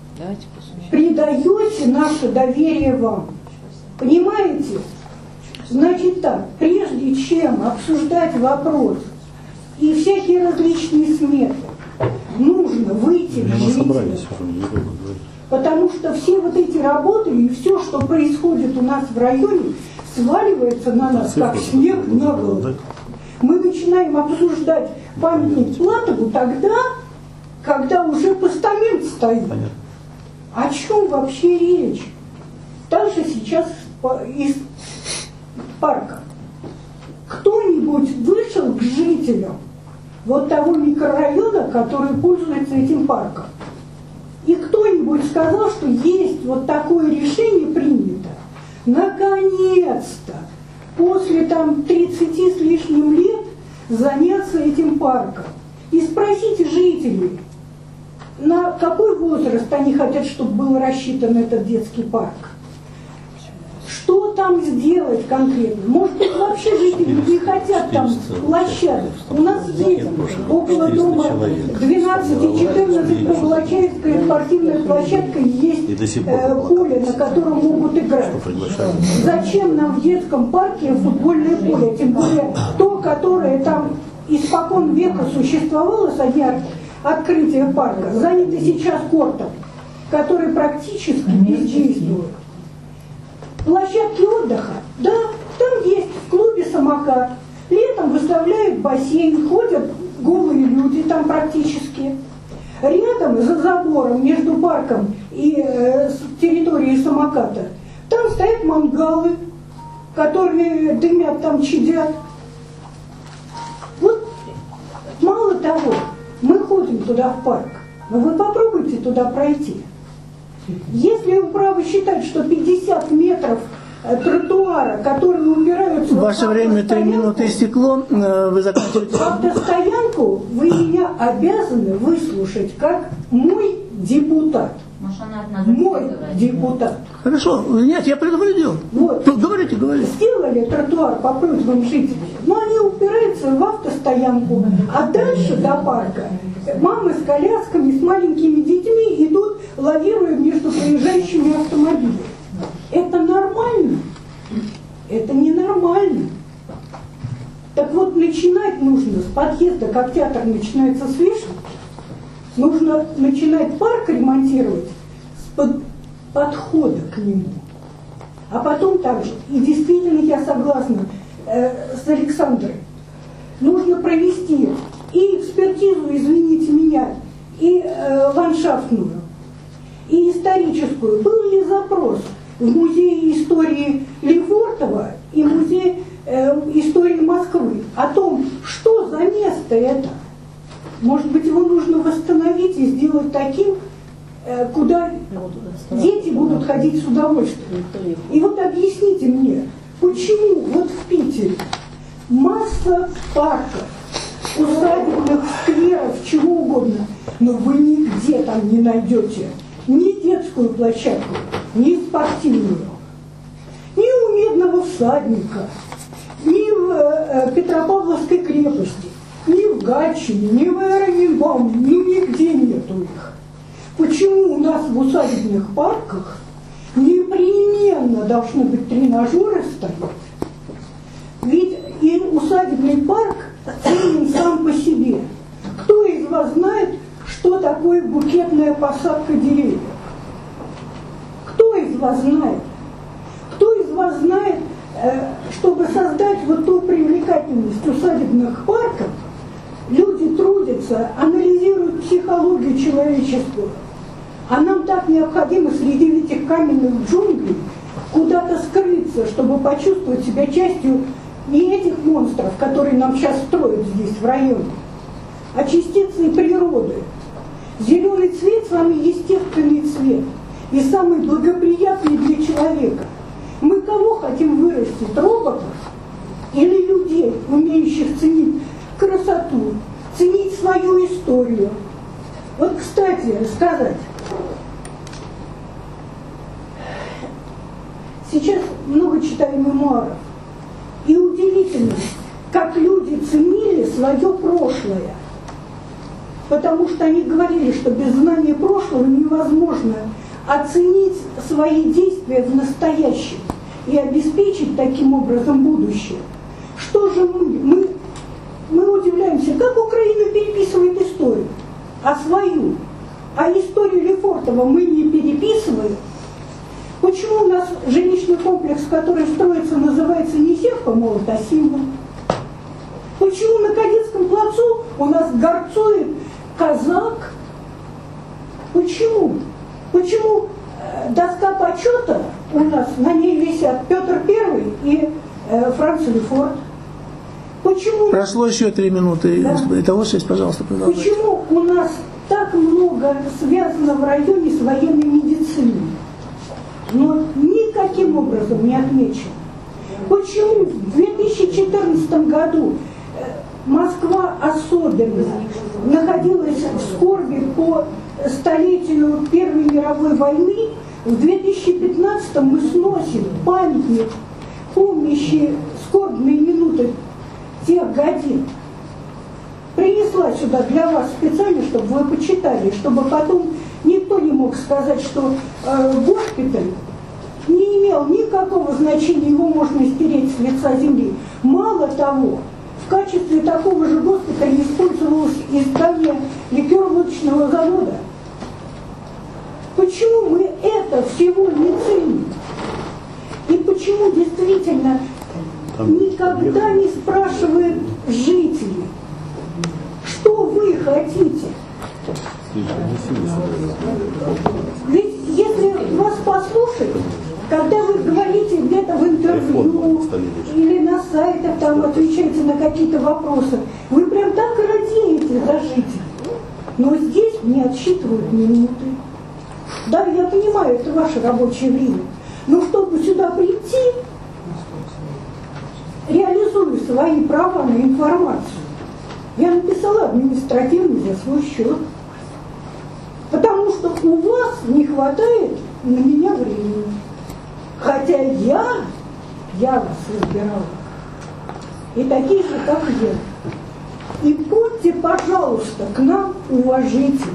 предаете наше доверие вам. Понимаете? Значит так, прежде чем обсуждать вопрос и всякие различные сметы, нужно выйти в жизнь. Потому что все вот эти работы и все, что происходит у нас в районе, сваливается на нас, как снег на голову. Мы начинаем обсуждать памятник Платову тогда, когда уже постамент стоит. О чем вообще речь? Также сейчас из парка. Кто-нибудь вышел к жителям вот того микрорайона, который пользуется этим парком? И кто-нибудь сказал, что есть вот такое решение принято? Наконец-то! После там 30 с лишним лет заняться этим парком. И спросите жителей, на какой возраст они хотят, чтобы был рассчитан этот детский парк. Что там сделать конкретно? Может быть, вообще жители не хотят там площадок. У нас есть около дома 12-14 по спортивная площадка, есть поле, на котором могут играть. Зачем нам в детском парке футбольное поле? Тем более то, которое там испокон века существовало со дня открытия парка, занято сейчас кортом, который практически бездействует. Площадки отдыха, да, там есть в клубе «Самокат». Летом выставляют бассейн, ходят голые люди там практически. Рядом, за забором, между парком и территорией самоката, там стоят мангалы, которые дымят, там чадят. Вот мало того, мы ходим туда в парк, но вы попробуйте туда пройти. Если вы правы считать, что 50 метров тротуара, которые упираются в ваше время 3 минуты истекло, вы заканчиваете. В автостоянку вы меня обязаны выслушать как мой депутат. Мой депутат. Хорошо, нет, я предупредил. Вот. Говорите. Сделали тротуар по просьбам жителей, но они упираются в автостоянку. А дальше до парка мамы с колясками, с маленькими детьми идут, лавируя между проезжающими автомобилями. Это нормально? Это ненормально. Так вот, начинать нужно с подъезда, как театр начинается с вешалки. Нужно начинать парк ремонтировать с подхода к нему. А потом также, и действительно я согласна с Александрой, нужно провести и экспертизу, извините меня, и ландшафтную, и историческую. Был ли запрос в Музее истории Лефортово и Музее истории Москвы о том, что за место это? Может быть, его нужно восстановить и сделать таким, куда дети будут ходить с удовольствием. И вот объясните мне, почему вот в Питере масса парков, усадебных скверов, чего угодно, но вы нигде там не найдете ни детскую площадку, ни спортивную, ни у Медного всадника, ни в Петропавловской крепости, ни в Гатчине, ни в Аэронинбауме, нигде нету их. Почему у нас в усадебных парках непременно должны быть тренажеры стоять? Ведь и усадебный парк ценен сам по себе. Кто из вас знает, что такое букетная посадка деревьев? Кто из вас знает? Кто из вас знает, чтобы создать вот ту привлекательность усадебных парков, люди трудятся, анализируют психологию человеческую. А нам так необходимо среди этих каменных джунглей куда-то скрыться, чтобы почувствовать себя частью не этих монстров, которые нам сейчас строят здесь, в районе, а частицей природы. Зеленый цвет – самый естественный цвет и самый благоприятный для человека. Мы кого хотим вырастить? Роботов или людей, умеющих ценить красоту, ценить свою историю? Вот, кстати, сказать, сейчас много читаю мемуаров, и удивительно, как люди ценили свое прошлое, потому что они говорили, что без знания прошлого невозможно оценить свои действия в настоящем и обеспечить таким образом будущее. Что же мы удивляемся, как Украина переписывает историю, а свою, а историю Лефортово мы не переписываем. Почему у нас жилищный комплекс, который строится, называется не севка, молот, а символ? Почему на Кадетском плацу у нас горцует казак? Почему? Почему доска почета у нас, на ней висят Петр I и Франц Лефорт? Почему? Прошло еще 3 минуты. Да. Итого 6, пожалуйста, продолжайте. Почему у нас так много связано в районе с военной медициной, но никаким образом не отмечено? Почему в 2014 году Москва особенно находилась в скорби по столетию Первой мировой войны? В 2015 мы сносим памятник, помнящий скорбные минуты тех годин. Принесла сюда для вас специально, чтобы вы почитали, чтобы потом никто не мог сказать, что госпиталь не имел никакого значения, его можно стереть с лица земли. Мало того, в качестве такого же госпиталя использовалось и здание ликероводочного завода. Почему мы это всего не ценим? И почему действительно никогда не спрашивают жителей, хотите. Ведь если вас послушать, когда вы говорите где-то в интервью или на сайтах там отвечаете на какие-то вопросы, вы прям так и радеете за жителей. Но здесь не отсчитывают минуты. Да, я понимаю, это ваше рабочее время. Но чтобы сюда прийти, реализуя свои права на информацию, я написала административный за свой счет. Потому что у вас не хватает на меня времени. Хотя я вас выбирала. И такие же, как я. И будьте, пожалуйста, к нам уважительны.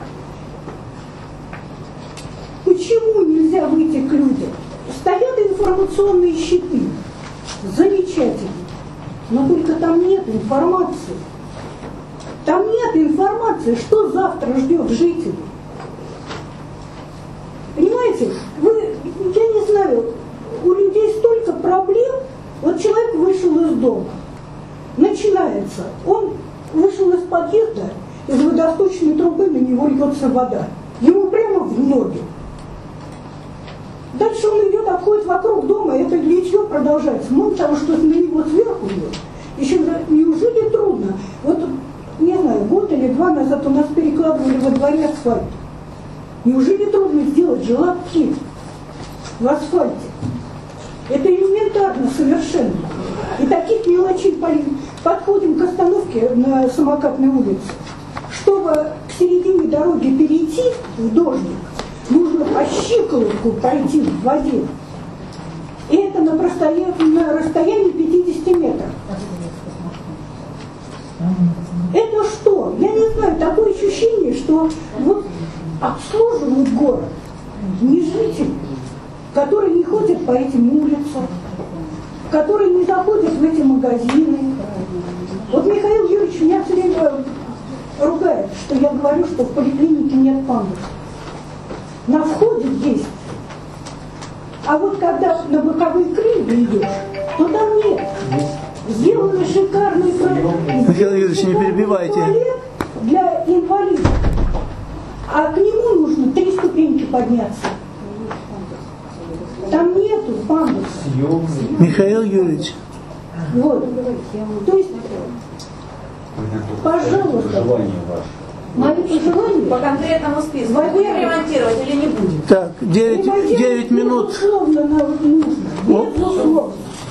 Почему нельзя выйти к людям? Стоят информационные щиты. Замечательно. Но только там нет информации. Там нет информации, что завтра ждет жителей. Понимаете, я не знаю, у людей столько проблем. Вот человек вышел из дома. Начинается. Он вышел из подъезда, из водосточной трубы на него льется вода. Ему прямо в ноги. Дальше он идет, обходит вокруг дома, и это литье продолжается. Мало того, что на него сверху идет, еще неужели трудно? Вот, не знаю, год или два назад у нас перекладывали во дворе асфальт. Неужели трудно сделать желобки в асфальте? Это элементарно совершенно. И таких мелочей подходим к остановке на Самокатной улице. Чтобы к середине дороги перейти в дождик, нужно по щиколотку пройти в воде. И это на расстоянии 50 метров. Это что? Я не знаю, такое ощущение, что вот обслуживают город не жители, которые не ходят по этим улицам, которые не заходят в эти магазины. Вот Михаил Юрьевич меня все время ругает, что я говорю, что в поликлинике нет пандусов. На входе есть. А вот когда на боковые крылья идешь, то там нет. Сделаны шикарные Михаил Юрьевич, не перебивайте. Для инвалидов. А к нему нужно 3 ступеньки подняться. Там нету пандуса. Михаил Юрьевич. Вот. То есть, пожалуйста, мои пожелания по конкретному списку. Будем ремонтировать или не будем? Так, 9 минут. Безусловно, нужно. Безусловно.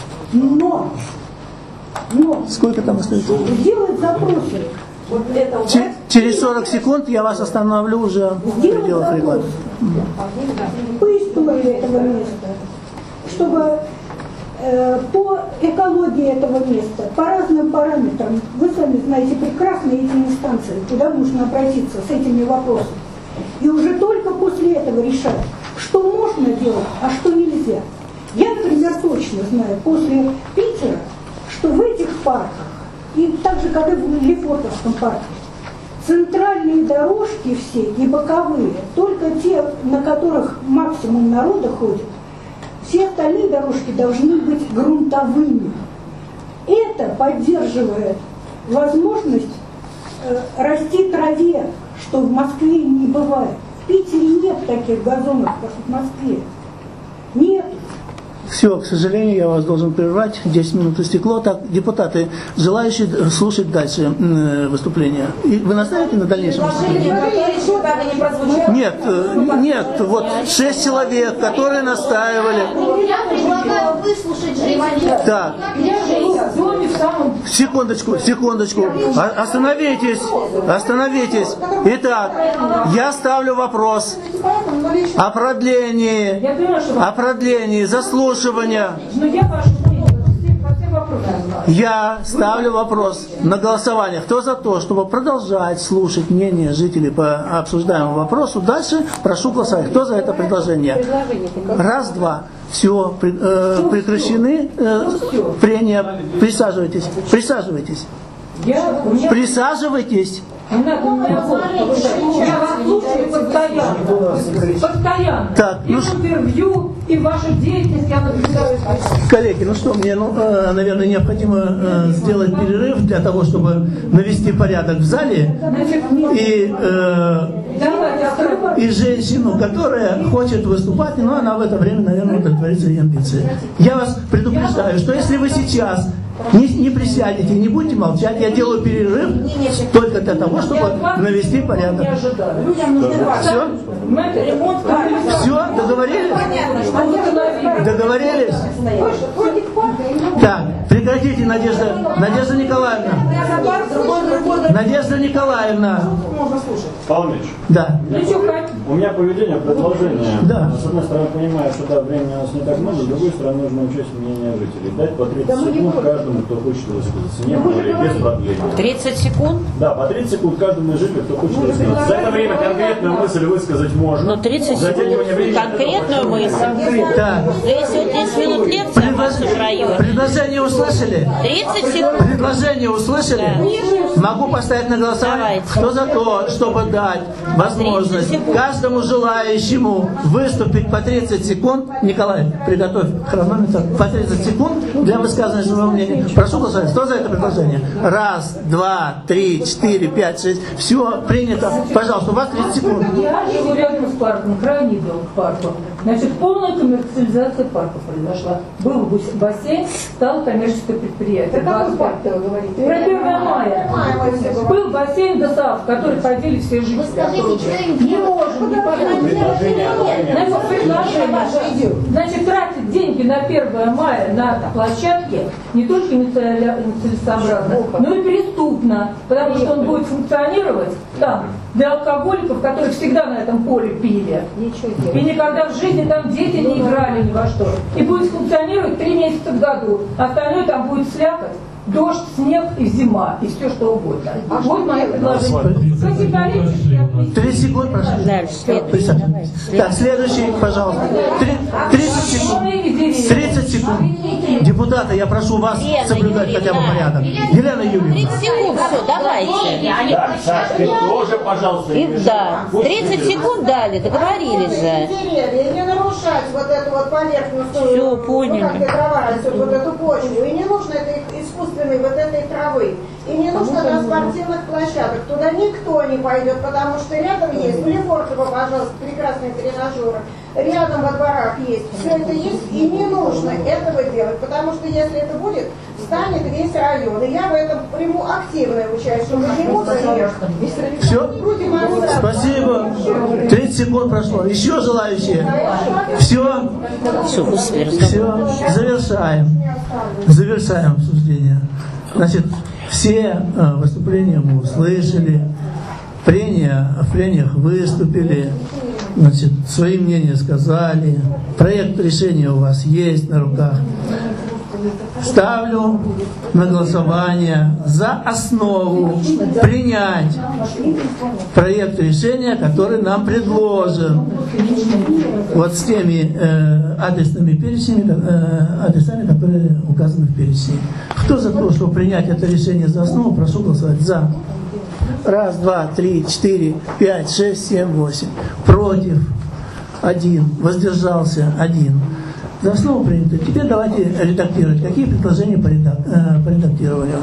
Но сколько там остается? Сделать запросы. Вот это Через 40 секунд я вас остановлю уже в пределах рекламы. По истории этого места, чтобы по экологии этого места, по разным параметрам, вы сами знаете прекрасно эти инстанции, куда нужно обратиться с этими вопросами. И уже только после этого решать, что можно делать, а что нельзя. Я, например, точно знаю после Питера, что в этих парках, и так же, как и в Лефортовском парке, центральные дорожки все и боковые, только те, на которых максимум народа ходит, все остальные дорожки должны быть грунтовыми. Это поддерживает возможность расти траве, что в Москве не бывает. В Питере нет таких газонов, как в Москве. Нет. Все, к сожалению, я вас должен прервать. 10 минут истекло. Так, депутаты, желающие слушать дальше выступление. И вы настаиваете на дальнейшем? Нет, вот 6 человек, которые настаивали. Я предлагаю выслушать жителей. Так, секундочку. Остановитесь. Итак, я ставлю вопрос о продлении заслуживания. Я ставлю вопрос на голосование. Кто за то, чтобы продолжать слушать мнение жителей по обсуждаемому вопросу? Дальше прошу голосовать. Кто за это предложение? Раз, два. Все, прекращены прения. Присаживайтесь. Я вас слушаю постоянно. Так, и в интервью, и в вашей деятельности я наблюдаю. Коллеги, ну что, мне, наверное, необходимо сделать перерыв для того, чтобы навести порядок в зале и женщину, которая хочет выступать, но она в это время, наверное, удовлетворит свои амбиции. Я вас предупреждаю, что если вы сейчас не присядете, не будете молчать, я делаю перерыв только для того, чтобы навести порядок. Все? Все? Договорились? Договорились? Так, прекратите, Надежда Николаевна. Надежда Николаевна. Павел Ильич, да. У меня поведение, предложение. Да. С одной стороны, понимаю, что да, времени у нас не так много, с другой стороны, нужно учесть мнение жителей. Дать по 30 секунд каждому, кто хочет высказаться. Не более, без продления. 30 секунд? Да, по 30 секунд каждому из жителей, кто хочет высказаться. За это время конкретную мысль высказать можно. Но 30 секунд конкретную мысль. Да. Если вот 10 минут лекция в вашем районе. Предложение услышали? 30 секунд. Предложение услышали? Да. Могу поставить на голосование. Давайте. Кто за то, чтобы дать возможность каждому желающему выступить по 30 секунд? Николай, приготовь хронометр. По 30 секунд для высказывания своего мнения. Прошу голосовать. Кто за это предложение? 1, 2, 3, 4, 5, 6. Все, принято. Пожалуйста, у вас 30 секунд. Я живу рядом с парком, крайний дом к парку. Значит, полная коммерциализация парка произошла. Был бассейн, стал коммерческое предприятие. Это какой парк вы говорите? Про 1 мая. Был бассейн ДОСАВ, в который ходили все жители. Не можем, не предложение. Значит, тратить деньги на 1 мая на площадке не только нецелесообразно, но и преступно, потому что он будет функционировать там для алкоголиков, которые всегда на этом поле пили. И никогда в жизни там дети не играли ни во что. И будет функционировать 3 месяца в году. Остальное там будет слякоть, дождь, снег и зима, и все что угодно. Вот мое предложение. 30 секунд, прошу. Так, следующий, пожалуйста. 30 секунд. 30 секунд. Депутаты, я прошу вас соблюдать хотя бы порядок. Елена Юрьевна. 30 секунд, все, давайте. Да, Саш, ты тоже, пожалуйста. Да, 30 секунд дали, договорились же. Деревья, не нарушать вот эту вот поверхностную, Все, поняли. как трава растет, вот эту почву. И не нужно этой искусственной вот этой травы. И не нужно для спортивных площадок. Туда никто не пойдет, потому что рядом есть Лефортово, пожалуйста, прекрасные тренажеры. Рядом во дворах есть. Все это есть, и не нужно этого делать, потому что если это будет, встанет весь район. И я в этом приму активное участие, чтобы не мусорить. Все? Спасибо. 30 секунд прошло. Еще желающие? Все? Все. Завершаем. Завершаем обсуждение. Значит, все выступления мы услышали. В прениях выступили. Значит, свои мнения сказали. Проект решения у вас есть на руках. Ставлю на голосование за основу принять проект решения, который нам предложен. Вот с теми адресными перечнями, адресами, которые указаны в перечне. Кто за то, чтобы принять это решение за основу, прошу голосовать за. 1, 2, 3, 4, 5, 6, 7, 8. Против 1. Воздержался 1. За основу принято. Теперь давайте редактировать. Какие предложения по редактированию?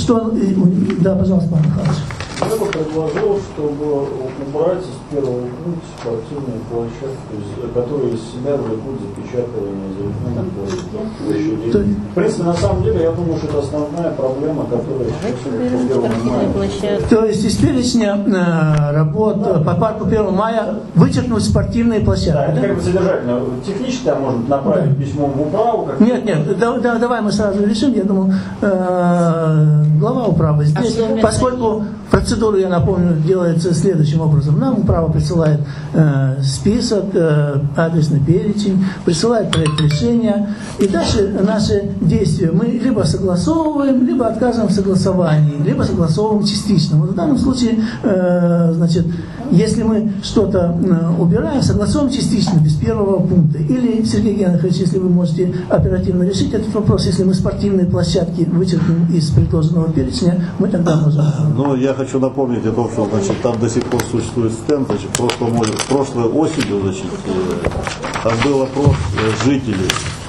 Да, пожалуйста, Павел Михайлович. Я бы предложил, чтобы убрать из первого пункта спортивные площадки, которые из себя влекут запечатывание заявления. В принципе, на самом деле, я думаю, что это основная проблема, которая сейчас. То есть из перечня работ по парку 1 мая вычеркнуть спортивные площадки. Да, это как бы содержательно. Технически там можно направить письмом в управу. Нет, давай мы сразу решим. Я думаю, глава управы здесь, поскольку процедура, я напомню, делается следующим образом. Нам управа присылает список, адресный перечень, присылает проект решения, и дальше наши действия мы либо согласовываем, либо отказываем в согласовании, либо согласовываем частично. Вот в данном случае, значит, если мы что-то убираем, согласовываем частично, без первого пункта. Или, Сергей Геннадьевич, если вы можете оперативно решить этот вопрос, если мы спортивные площадки вычеркнем из предложенного перечня, мы тогда можем... Но я хочу напомнить о том, что, значит, там до сих пор существует стенд. Значит, прошлой осенью, значит, там был опрос жителей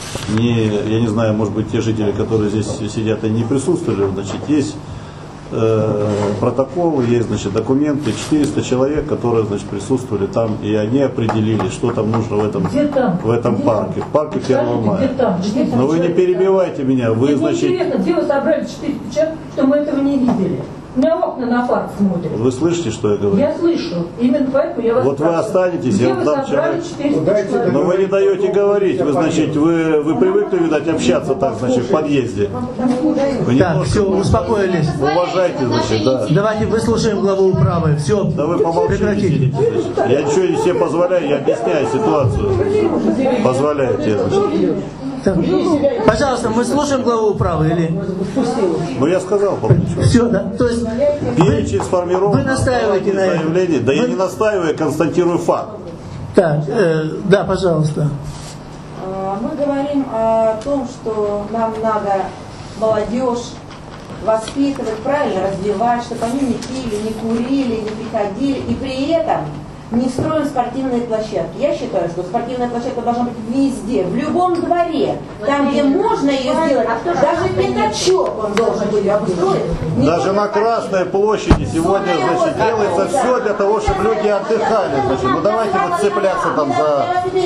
я не знаю, может быть, те жители, которые здесь сидят, они не присутствовали, значит, есть протоколы, есть, значит, документы, 400 человек, которые, значит, присутствовали там, и они определили, что там нужно в этом парке, в парке 1 мая. Но вы не перебивайте меня, вы, значит... Интересно, где вы собрали 400 человек, что мы этого не видели? У меня окна на парк смотрят. Вы слышите, что я говорю? Я слышу. Именно поэтому я вас Вот вы останетесь, я вам дам человек. Но вы не даете говорить. Вы, значит, вы привыкли, видать, общаться так, значит, в подъезде. Так, все, успокоились. Уважайте, значит, да. Давайте выслушаем главу управы. Все, да вы прекратите. Я ничего не себе позволяю, я объясняю ситуацию. Позволяете, значит. Так, пожалуйста, мы слушаем главу управы или? Ну я сказал, по-моему. Все, да. То есть перечень сформирован. Вы настаиваете на этом? Да я не настаиваю, я констатирую факт. Так, да, пожалуйста. Мы говорим о том, что нам надо молодежь воспитывать, правильно развивать, чтобы они не пили, не курили, не приходили, и при этом не строим спортивные площадки. Я считаю, что спортивная площадка должна быть везде, в любом дворе, там, где можно ее сделать. Даже пятачок он должен быть обустроен. Даже на Красной площади сегодня, значит, делается все для того, чтобы люди отдыхали. Значит, ну давайте вот цепляться там за...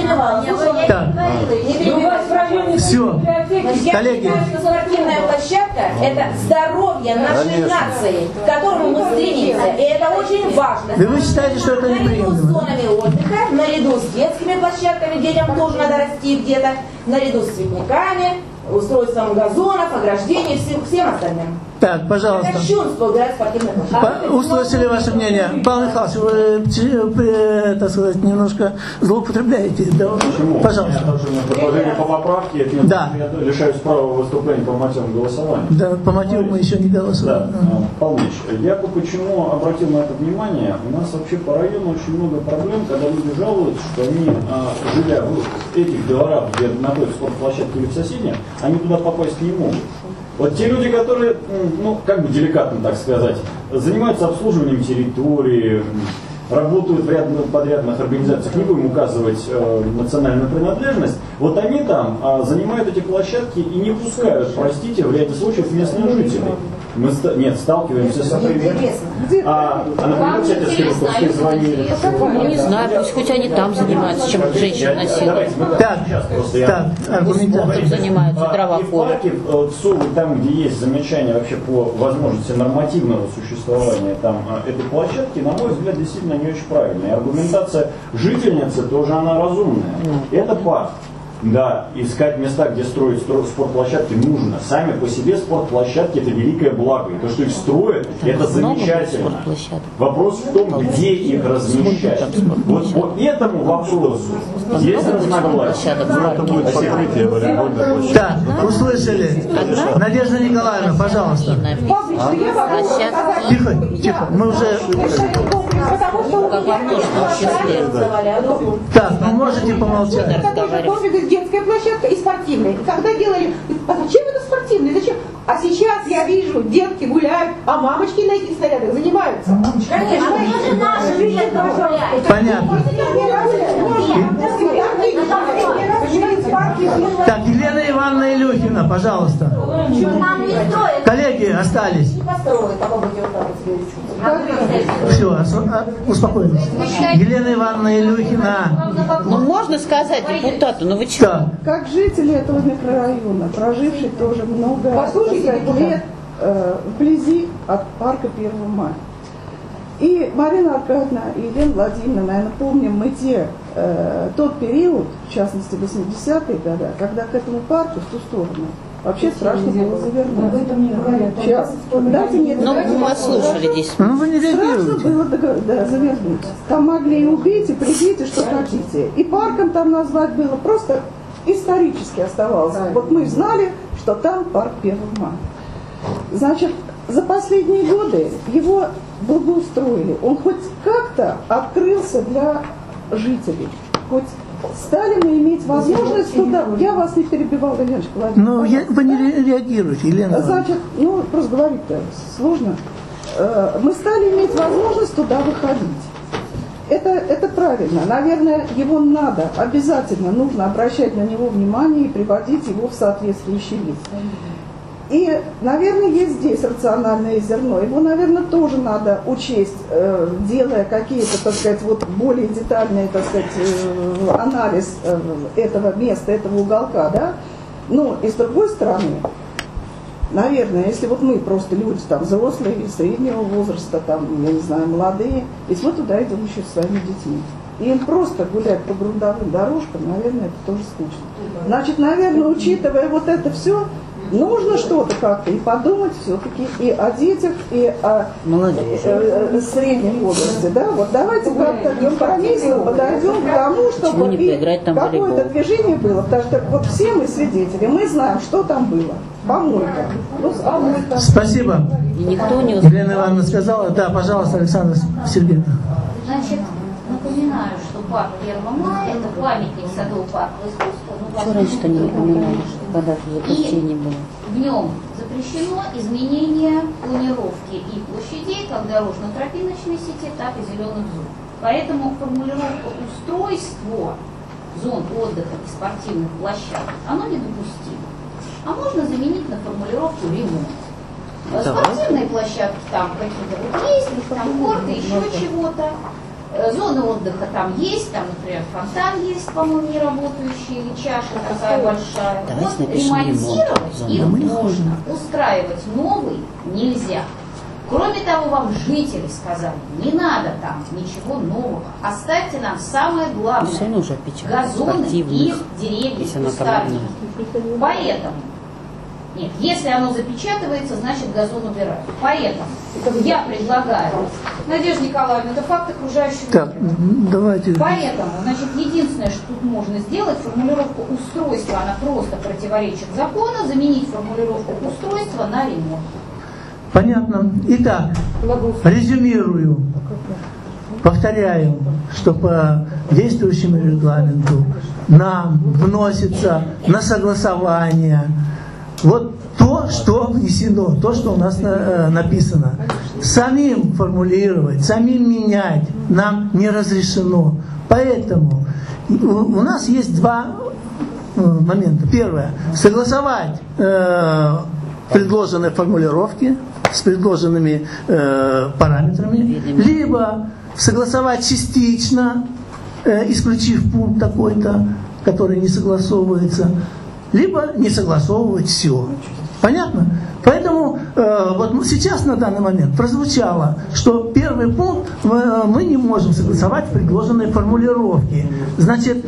Все, коллеги. Спортивная площадка – это здоровье нашей нации, к которому мы стремимся. И это очень важно. Да вы считаете, что это неприемлемо? С зонами отдыха, наряду с детскими площадками, детям тоже надо расти где-то, наряду с цветниками, устройством газонов, ограждений, всем остальным. Так, пожалуйста. Кощунство убирать спортивные площадки. Услышали ваше мнение. Павел Михайлович, вы, так сказать, немножко злоупотребляете. Да? Почему? Пожалуйста. Предложение по поправке, да. Я лишаюсь права выступления по мотивам голосования. Да, по мотивам мы еще не голосовали. Да, Павлович, я бы почему обратил на это внимание, у нас вообще по району очень много проблем, когда люди жалуются, что они, живя в этих дворах, где находятся спортплощадки или в соседних, они туда попасть не могут. Вот те люди, которые, ну, как бы деликатно так сказать, занимаются обслуживанием территории, работают в подрядных организациях, не будем указывать национальную принадлежность, вот они там занимают эти площадки и не пускают, простите, в ряде случаев местных жителей. Мы сталкиваемся с например. Например, кстати, Скрипковские звонили. Ну, не знаю, пусть хоть они там занимаются, чем женщин насилуют. Там занимаются, дрова колят. В СУВе, там, где есть замечания вообще по возможности нормативного существования там этой площадки, на мой взгляд, действительно не очень правильная. Аргументация жительницы тоже она разумная. Это парк. Да, искать места, где строить спортплощадки нужно. Сами по себе спортплощадки это великое благо. И то, что их строят, это замечательно. Вопрос в том, где их размещать. Вот по этому вопросу есть разногласия. Так, услышали. Надежда Николаевна, пожалуйста. Тихо, тихо, мы уже... Так, вы можете помолчать. Детская площадка и спортивная. Когда делали, а зачем это спортивная? Зачем? А сейчас я вижу, детки гуляют, а мамочки на этих снарядах занимаются. Конечно, это наши. Понятно. Так, Елена Ивановна Илюхина, пожалуйста. Коллеги остались. Все, успокоились. Елена Ивановна Илюхина. Ну, можно сказать депутату, но вы чего? Как жители этого микрорайона, прожившие тоже много лет вблизи от парка 1 мая. И Марина Аркадьевна и Елена Владимировна, наверное, помним мы тот период, в частности 80-е годы, когда к этому парку в ту сторону вообще страшно было завернуть. Об этом не говорят. Сейчас, дайте мне мы вас слушали здесь. Ну вы не реагируете. Страшно было завернуть. Там могли и убить, и прибить, и что хотите. И парком там назвать было просто исторически оставалось. Вот мы знали, что там парк 1 мая. Значит, за последние годы его благоустроили. Он хоть как-то открылся для жителей. Хоть стали мы иметь возможность туда... Я вас не перебивала, Еленочка Владимировна. Ну, вы не реагируете, Елена. Значит, просто говорить-то сложно. Мы стали иметь возможность туда выходить. Это правильно. Наверное, его надо, обязательно нужно обращать на него внимание и приводить его в соответствующий вид. И, наверное, есть здесь рациональное зерно. Его, наверное, тоже надо учесть, делая какие-то, так сказать, вот более детальные, так сказать, анализ этого места, этого уголка, да. Но и с другой стороны, наверное, если вот мы просто люди там взрослые, среднего возраста, там, я не знаю, молодые, ведь мы туда идем еще со своими детьми. И им просто гулять по грунтовым дорожкам, наверное, это тоже скучно. Значит, наверное, учитывая вот это все, нужно что-то как-то и подумать все-таки и о детях, и о среднем возрасте. Да? Вот давайте как-то компромиссно подойдем к тому, чтобы какое-то движение было. Потому что вот все мы свидетели, мы знаем, что там было. Помойка. Спасибо. И никто не Елена Ивановна сказала. Да, пожалуйста, Александра Сергеевна. Значит, напоминаю, что парк 1 мая – это памятник садово-паркового искусства. Что раньше-то не напоминали, что когда запрещение было? В нем запрещено изменение планировки и площадей как дорожно-тропиночной сети, так и зеленых зон. Поэтому формулировка устройства зон отдыха и спортивных площадок, оно недопустимо. А можно заменить на формулировку ремонт. Спортивные площадки там какие-то вот есть, там корты, еще чего-то. Зоны отдыха там есть, там, например, фонтан есть, по-моему, не работающий, или чаша такая большая. Вот ремонтировать их можно, устраивать новый нельзя. Кроме того, вам жители сказали, не надо там ничего нового, оставьте нам самое главное, газоны и деревья, кустарники. Поэтому, нет, если оно запечатывается, значит газон убирают. Поэтому я предлагаю, Надежда Николаевна, это факт окружающего мира. Давайте. Поэтому, значит, единственное, что тут можно сделать, формулировку устройства, она просто противоречит закону, заменить формулировку устройства на ремонт. Понятно. Итак, резюмирую. Повторяю, что по действующему регламенту нам вносится на согласование вот то, что внесено, то, что у нас написано. Самим формулировать, самим менять нам не разрешено. Поэтому у нас есть два момента. Первое. Согласовать предложенные формулировки с предложенными параметрами, либо согласовать частично, исключив пункт такой-то, который не согласовывается, либо не согласовывать все. Понятно? Поэтому вот сейчас на данный момент прозвучало, что первый пункт мы не можем согласовать в предложенной формулировке. Значит,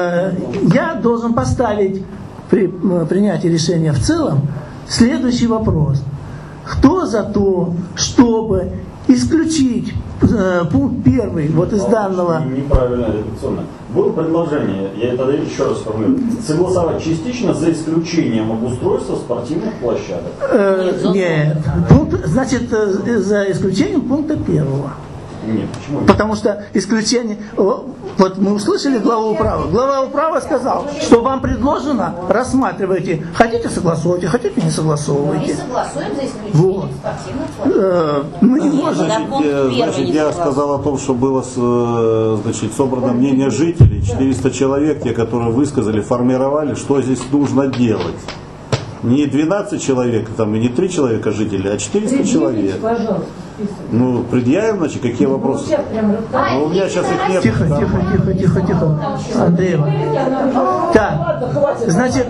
я должен поставить при принятии решения в целом следующий вопрос. Кто за то, чтобы исключить пункт 1 вот из данного... Неправильно редакционно. Было предложение, я это еще раз формулирую, согласовать частично за исключением обустройства спортивных площадок. Нет. Пункт, значит, за исключением пункта 1. Нет, почему? Потому что исключение... Вот мы услышали главу управы. Глава управы сказал, что вам предложено, рассматривайте. Хотите согласовывайте, хотите не согласовывайте. Мы согласуем за исключением спортивных площадок. Мы не можем. Значит, я сказал о том, что было значит, собрано мнение жителей. 400 человек, те, которые высказали, формировали, что здесь нужно делать. Не 12 человек, там, и не 3 человека жителей, а 400 человек. Ну, предъявим, значит, какие вопросы? Ну, у меня сейчас их нет. Тихо. Андреева. Так, значит,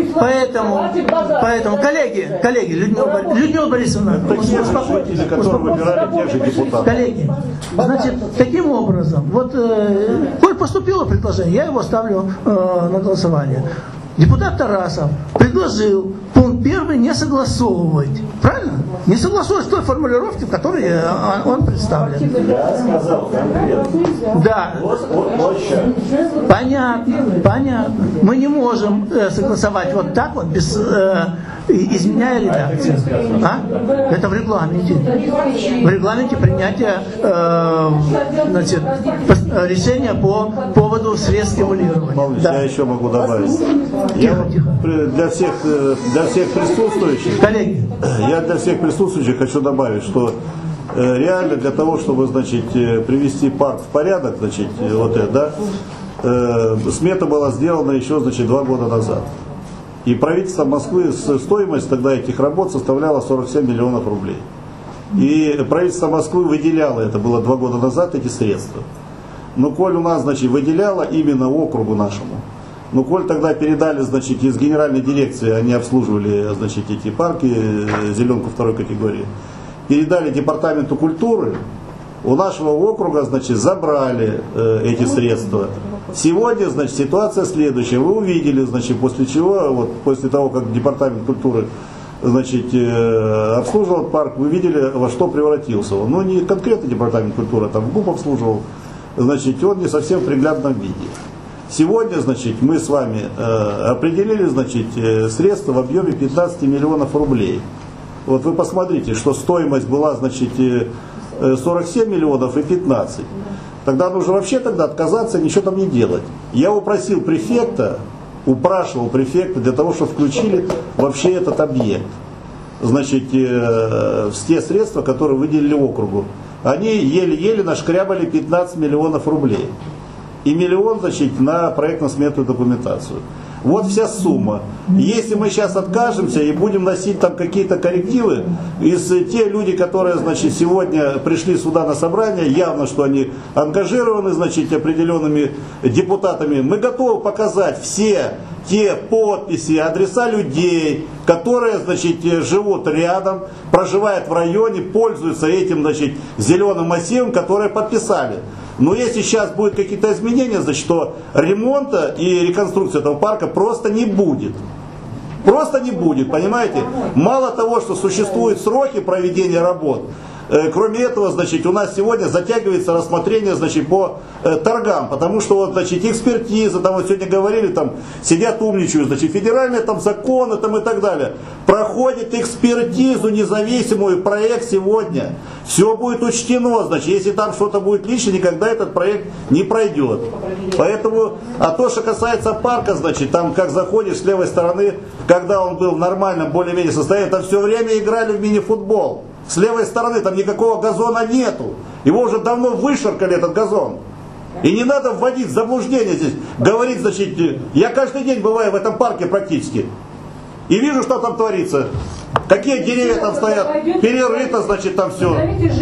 поэтому, коллеги, Людмила Борисовна, успокойтесь, которые выбирали тех же депутатов. Коллеги, значит, таким образом, вот, коль поступило предложение, я его ставлю на голосование. Депутат Тарасов предложил пункт 1 не согласовывать. Правильно? Не согласовывать с той формулировки, в которой он представлен. Я сказал конкретно. Да. Понятно. Мы не можем согласовать вот так вот, без изменяя редакцию. Это в регламенте. В регламенте принятия значит, решения по поводу средств стимулирования. Я еще могу добавить. Для всех присутствующих, коллеги, я для всех присутствующих хочу добавить, что реально для того, чтобы, значит, привести парк в порядок, значит, вот это, да, смета была сделана еще, значит, 2 года назад. И правительство Москвы, стоимость тогда этих работ составляла 47 миллионов рублей. И правительство Москвы выделяло, это было 2 года назад, эти средства. Но коль у нас, значит, выделяло именно округу нашему, но коль тогда передали, значит, из генеральной дирекции, они обслуживали, значит, эти парки, зеленку 2 категории, передали департаменту культуры, у нашего округа, значит, забрали эти средства. Сегодня, значит, ситуация следующая. Вы увидели, значит, после чего, вот после того, как департамент культуры, значит, обслуживал парк, вы видели, во что превратился он. Ну, не конкретно департамент культуры, там ГУП обслуживал, значит, он не совсем в приглядном виде. Сегодня, значит, мы с вами определили, значит, средства в объеме 15 миллионов рублей. Вот вы посмотрите, что стоимость была, значит, 47 миллионов и 15. Тогда нужно вообще тогда отказаться, ничего там не делать. Я упросил префекта, упрашивал префекта для того, чтобы включили вообще этот объект. Значит, те средства, которые выделили округу. Они еле-еле нашкрябали 15 миллионов рублей. И миллион, значит, на проектно-сметную документацию. Вот вся сумма. Если мы сейчас откажемся и будем носить там какие-то коррективы, те люди, которые, значит, сегодня пришли сюда на собрание, явно, что они ангажированы, значит, определенными депутатами, мы готовы показать все те подписи, адреса людей, которые, значит, живут рядом, проживают в районе, пользуются этим, значит, зеленым массивом, которые подписали. Но если сейчас будут какие-то изменения, значит, что ремонта и реконструкции этого парка просто не будет. Просто не будет, понимаете? Мало того, что существуют сроки проведения работ, кроме этого, значит, у нас сегодня затягивается рассмотрение, значит, по торгам, потому что, вот, значит, экспертиза, там вот сегодня говорили, там сидят умничают, значит, федеральные там законы там и так далее. Проходит экспертизу независимую проект сегодня. Все будет учтено, значит, если там что-то будет лишнее, никогда этот проект не пройдет. Поэтому, а то, что касается парка, значит, там как заходишь с левой стороны, когда он был в нормальном более-менее состоянии, там все время играли в мини-футбол. С левой стороны там никакого газона нету. Его уже давно вышаркали, этот газон. И не надо вводить в заблуждение здесь. Говорить, значит, я каждый день бываю в этом парке практически. И вижу, что там творится. Какие деревья там стоят. Перерыто, значит, там все.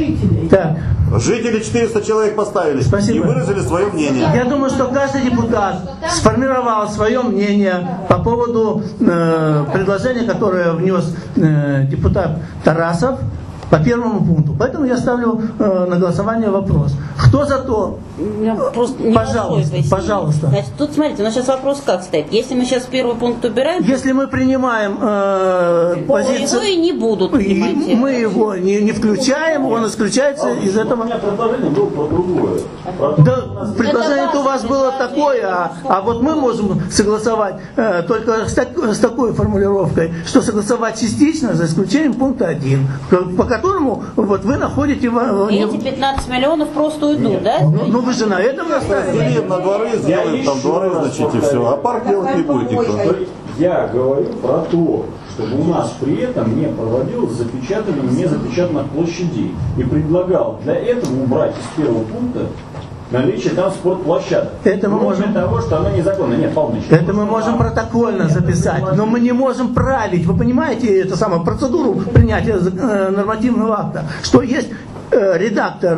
Так. Жители 400 человек поставили. Спасибо. И выразили свое мнение. Я думаю, что каждый депутат сформировал свое мнение по поводу предложения, которое внес депутат Тарасов по первому пункту. Поэтому я ставлю на голосование вопрос. Кто за то? Пожалуйста, пожалуйста. Значит, тут смотрите, у нас сейчас вопрос как стоит. Если мы сейчас первый пункт убираем, если мы принимаем позицию, его и не будут принимать. Мы его не включаем, он исключается из этого. У меня предложение было про другое. Да, предложение у вас было такое, а вот мы можем согласовать только с такой формулировкой, что согласовать частично, за исключением пункта 1, по которому вот вы находите... Эти 15 миллионов просто уйдут, да? Ну вы же на этом наставили. На дворы сделаем, там дворы, значит, и все. А парк делать не будет никто. Я говорю про то, чтобы у нас при этом не проводилось запечатывание незапечатанных площадей. И предлагал для этого убрать из первого пункта наличие там спортплощадок. Это мы можем... того, что оно незаконно. Нет, Павел Ильич, это мы можем протокольно записать, но мы не можем править. Вы понимаете эту самую процедуру принятия нормативного акта, что есть редактор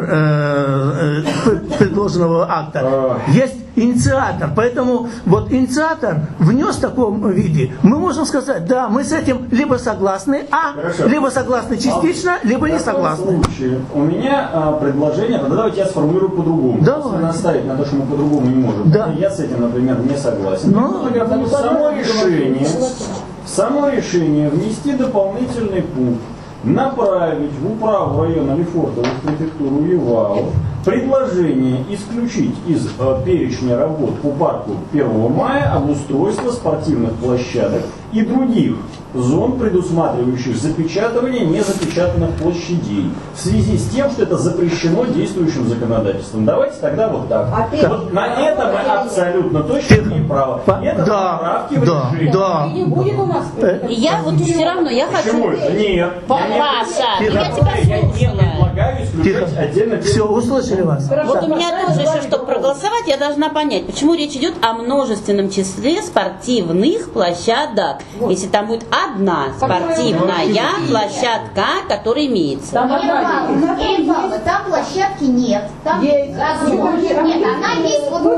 предложенного акта, есть инициатор. Поэтому вот инициатор внес в таком виде, мы можем сказать, да, мы с этим либо согласны, либо согласны частично, либо не согласны. У меня предложение, тогда давайте я сформулирую по-другому. Если наставить на то, что мы по-другому не можем. Да. Я с этим, например, не согласен. Само решение внести дополнительный пункт, направить в управу района Лефортово, в префектуру ЕВАО, предложение исключить из перечня работ по парку 1 мая обустройство спортивных площадок и других зон, предусматривающих запечатывание незапечатанных площадей, в связи с тем, что это запрещено действующим законодательством. Давайте тогда вот так. Вот на это мы абсолютно точно не правы. Это поправки в режиме. Да. Не будет у нас. Я вот все равно, я хочу... Почему это? Нет. Паша, я тебя слушала. предлагаю исключать отдельно. Все, услышали вас. Вот у меня тоже еще, чтобы проголосовать, я должна понять, почему речь идет о множественном числе спортивных площадок. Если там будет одна спортивная площадка, которая имеется. Там площадки нет. Там есть газон. Нет, она есть вот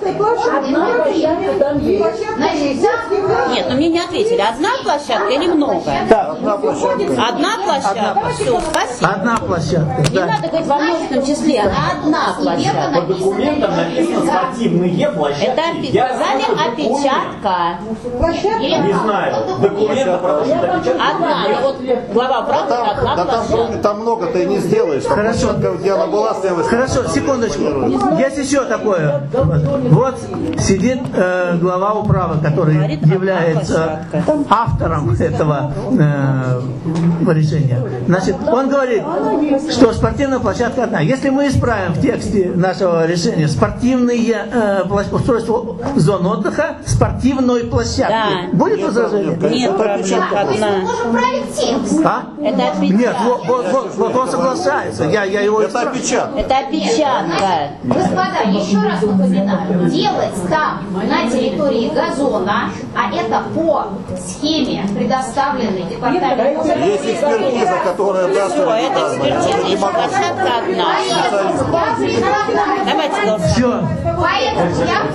Нет, но мне не ответили, одна площадка или много? Так, одна площадка. Все, спасибо. Одна площадка. Не надо говорить во множественном числе, одна площадка. По документам написано спортивные площадки. Это сказали опечатка. Не знаю. Документы про то, что опечатка. Одна, вот глава правда, одна площадка. Там много-то и не сделаешь. Хорошо. Где она была, снялась. Хорошо, секундочку. Есть еще такое. Вот сидит глава управы, который является автором этого решения. Значит, он говорит, что спортивная площадка одна. Если мы исправим в тексте нашего решения спортивные устройства зон отдыха спортивной площадки, будет возражение? Нет, площадка одна. Мы можем править текст. А? Это опечатка. Нет, вот он соглашается. Я его Это опечатка. Это опечатка. Господа, еще раз напоминаю, делать там на территории газона, а это по схеме, предоставленной департаментом. Есть экспертиза, которая даст... Это экспертиза, если площадка одна. Давайте голосуем. Все. Поэтому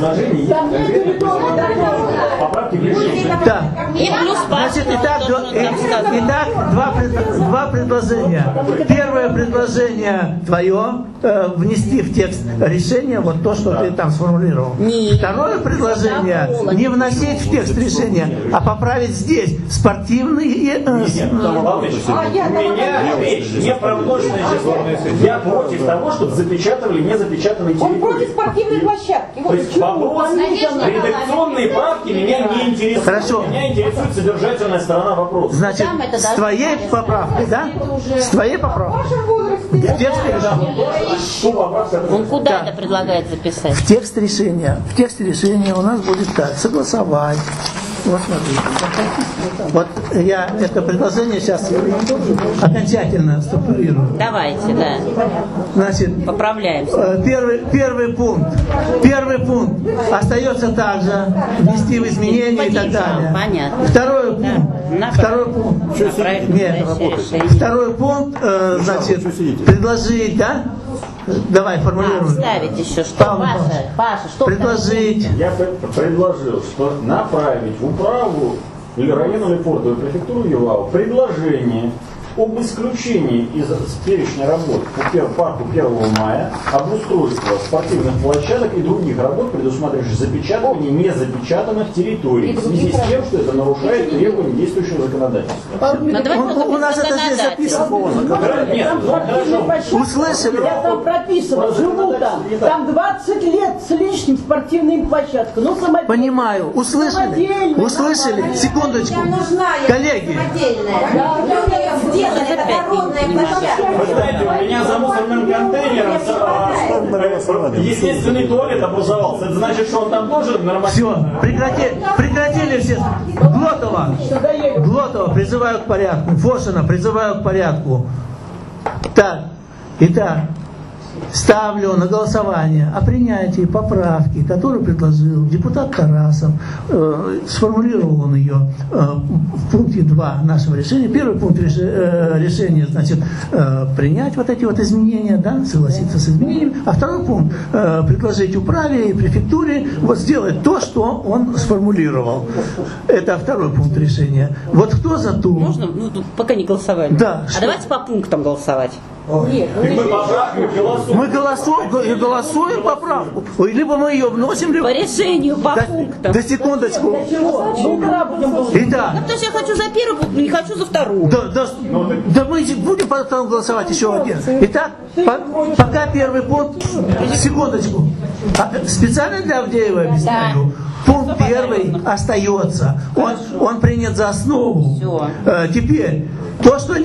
Да. И плюс Значит, итак, два предложения. Первое предложение твое внести в текст решения вот то, что ты там сформулировал. Нет. Второе предложение не вносить в текст решения, а поправить здесь спортивные... У меня речь не про множественное число. Я против того, чтобы запечатывали незапечатанные территории. Он против спортивной площадки. То есть вопрос, редакционные правки меня не интересуют. Хорошо. Меня интересует содержательная сторона вопроса. Значит, с твоей поправкой, да? С твоей поправкой. В текст Он куда это предлагает записать? В текст решения. В тексте решения у нас будет так. Согласовать. Вот смотрите. Вот я это предложение сейчас окончательно структурирую. Давайте, да. Значит, поправляемся. Первый пункт остается также внести в изменения и так далее. Понятно. Второй пункт. Нет, второй пункт, значит, предложить, да? Давай, формулируем. Вставить еще что? Паша, что? Предложить. Я предложил, что направить в управу или районную или портовую префектуру ЮАО предложение об исключении из перечня работ по парку 1 мая обустройства спортивных площадок и других работ, предусматривающих запечатывание незапечатанных территорий в связи с тем, что это нарушает требования действующего законодательства. У нас это здесь записано. Услышали? Я там прописано, живу там. Там 20 лет с лишним спортивная площадка. Ну, понимаю, услышали? Услышали? Секундочку. Коллеги. Это дородная площадка. Вы знаете, у меня за мусорным контейнером естественный туалет образовался. Это значит, что он там тоже нормально. Все, прекратили все. Глотова призываю к порядку. Фошина призываю к порядку. Так, итак, ставлю на голосование о принятии поправки, которую предложил депутат Тарасов. Сформулировал он ее в пункте 2 нашего решения. Первый пункт решения, значит, принять вот эти вот изменения, да, согласиться с изменениями. А второй пункт предложить управе и префектуре вот сделать то, что он сформулировал. Это второй пункт решения. Вот кто за ту? Можно? Ну, пока не голосовали. Да. А давайте по пунктам голосовать. Нет, мы голосуем поправку. Либо мы ее вносим, либо... По решению, по пунктам. Да секундочку. Итак. Ну, потому что я хочу за первый пункт, но не хочу за второй. Да мы будем потом голосовать еще один. Итак, пока первый пункт... Секундочку. Специально для Авдеева объясняю. Пункт первый остается. Он принят за основу. Теперь, то, что нет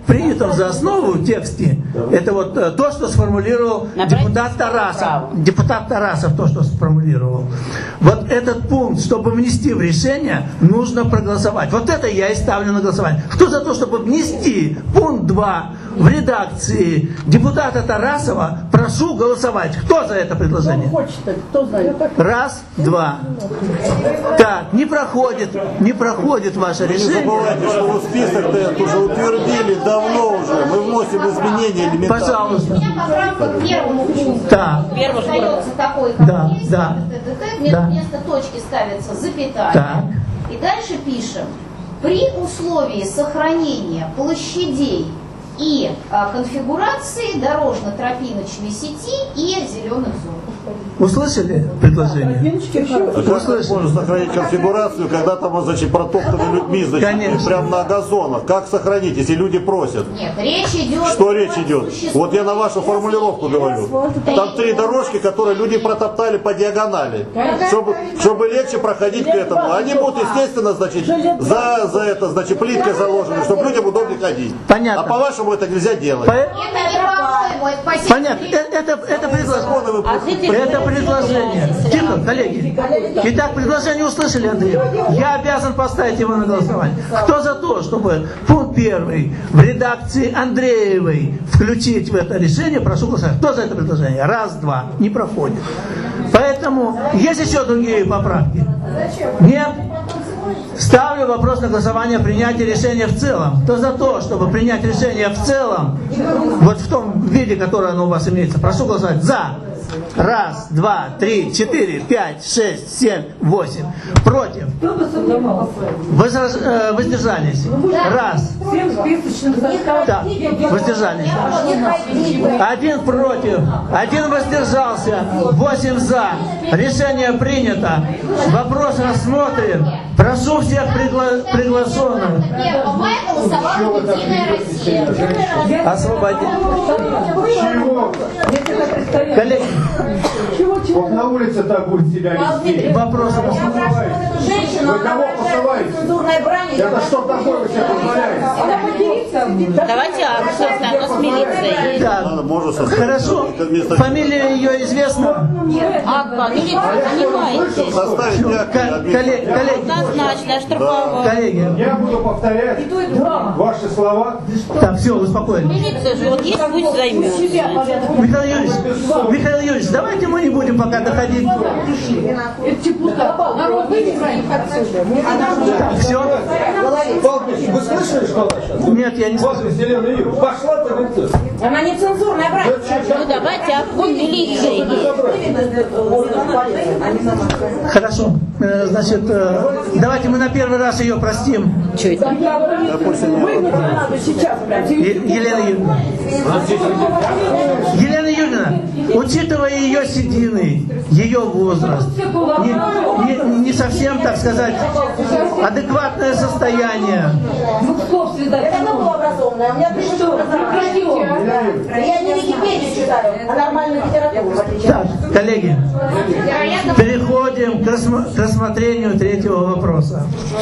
принятом за основу в тексте, это вот то, что сформулировал депутат Тарасов. Депутат Тарасов то, что сформулировал. Вот этот пункт, чтобы внести в решение, нужно проголосовать. Вот это я и ставлю на голосование. Кто за то, чтобы внести пункт 2 в редакции депутата Тарасова, прошу голосовать. Кто за это предложение? Кто хочет, кто знает. Раз, два. Так, не проходит ваше решение. Не забывайте, что вы список-то это уже утвердили давно уже. Мы вносим изменения элементарные. Пожалуйста. У меня поправка к первому пункту. Да. Остается такой, как есть, вместо точки ставится запятая. Так. И дальше пишем: при условии сохранения площадей и конфигурации дорожно-тропиночной сети и зеленых зон. Услышали предложение? А как можно сохранить конфигурацию, когда там, значит, протоптаны людьми, значит, прямо на газонах? Как сохранить, если люди просят? Нет, речь идет... Что речь идет? Вот я на вашу формулировку говорю. Там 3 дорожки, которые люди протоптали по диагонали, чтобы легче проходить к этому. Они будут, естественно, значит, за это, значит, плиткой заложены, чтобы людям удобнее ходить. Понятно. А по-вашему это нельзя делать. Это не по-моему, это по Понятно. Это предложение. Тихо, коллеги. Итак, предложение услышали, Андрей. Я обязан поставить его на голосование. Кто за то, чтобы пункт 1 в редакции Андреевой включить в это решение, прошу голосовать. Кто за это предложение? Раз, два. Не проходит. Поэтому есть еще другие поправки? Нет? Ставлю вопрос на голосование принятия решения в целом. Кто за то, чтобы принять решение в целом, вот в том виде, которое оно у вас имеется, прошу голосовать за. Раз, два, три, 4, 5, 6, 7, 8. Против. Воздержались. Раз. Так, воздержались. 1 против. 1 воздержался. 8 за. Решение принято. Вопрос рассмотрен. Прошу всех приглашенных. Освободить. Коллеги. Вот на улице так будет себя вести. Вопрос. Вы кого посылаете? Это что такое вы себе позволяете? Давайте оставим с милицией. Так, хорошо. Фамилия ее известна? Фамилия понимаете. Коллеги. Однозначно, штрафовать. Коллеги. Я буду повторять ваши слова. Так, все, успокоились. Милиция же вот есть, пусть займется. Михаил Юрьевич, давайте мы не будем пока доходить. Это депутат. Народ выбирает. Все? Вы слышали, что она сейчас? Нет, я не слышу. Пошла ты. Она нецензурная, брат. Ну давайте оформим милиции. Хорошо. Значит, давайте мы на первый раз ее простим. Что это? Елена Юрьевна, учитывая ее седины, ее возраст, не совсем, так сказать, адекватное состояние. Это образованная. У меня я не Википедию читаю, а нормальную литературу. Так, коллеги, переходим к рассмотрению 3-го вопроса.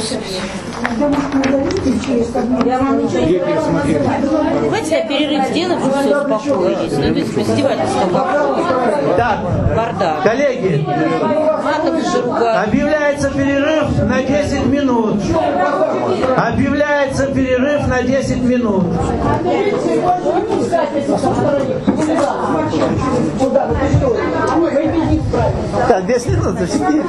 Давайте я перерыв сделаем, чтобы все успокоились. Ну, это издевательство. Так, бардак. Коллеги, объявляется перерыв на 10 минут. Объявляется перерыв на 10 минут. Так, 10 минут защитили.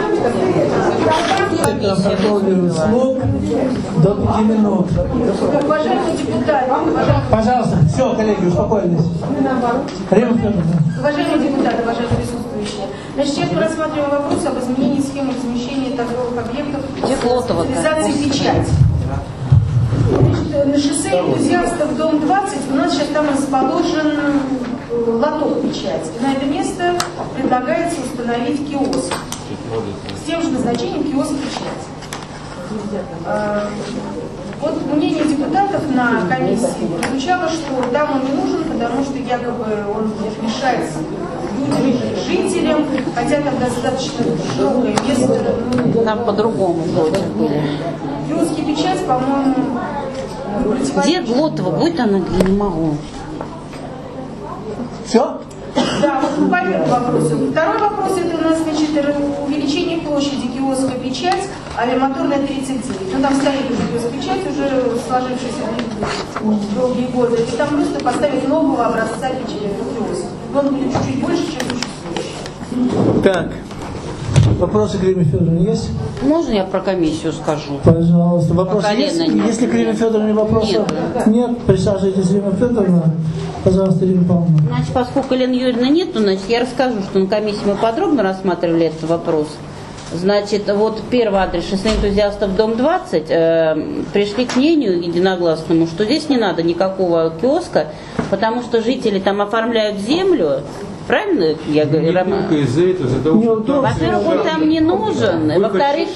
Слуг до 5 минут. Уважаемые депутаты, Пожалуйста, все, коллеги, успокоились. уважаемые депутаты, уважаемые присутствующие, значит, я рассматриваю вопрос об изменении схемы размещения торговых объектов с реализацией печати. Значит, на шоссе энтузиастов дом 20 у нас сейчас там расположен лоток печати. На это место предлагается установить киоск с тем же назначением киоск печати. Вот мнение депутатов на комиссии прозвучало, что там он не нужен, потому что якобы он мешает людям, жителям, хотя там достаточно широкое место. Там по-другому вроде. Киоски печать, по-моему, Где Глотова будет, она не могу. Все? Да, вот по первому вопросу. Второй вопрос, это у нас, значит, увеличение площади киоска «Печать», авиамоторная 39. Ну, там стоит уже киоск «Печать», уже сложившийся долгие годы. И там просто поставить нового образца киоска. Он будет чуть-чуть больше, чем чуть-чуть. Так. Вопросы к Ирине Федоровне есть? Можно я про комиссию скажу? Пожалуйста. Вопросы есть? Если к Ирине Федоровне вопросов нет, присаживайтесь, Ирина Федоровна. Пожалуйста, Ирина Павловна. Значит, поскольку Елены Юрьевны нету, значит, я расскажу, что на комиссии мы подробно рассматривали этот вопрос. Значит, вот первый адрес «Шоссе энтузиастов», дом 20, пришли к мнению единогласному, что здесь не надо никакого киоска, потому что жители там оформляют землю. Правильно я говорю, Роман? Во-первых, он там не нужен. Во-вторых,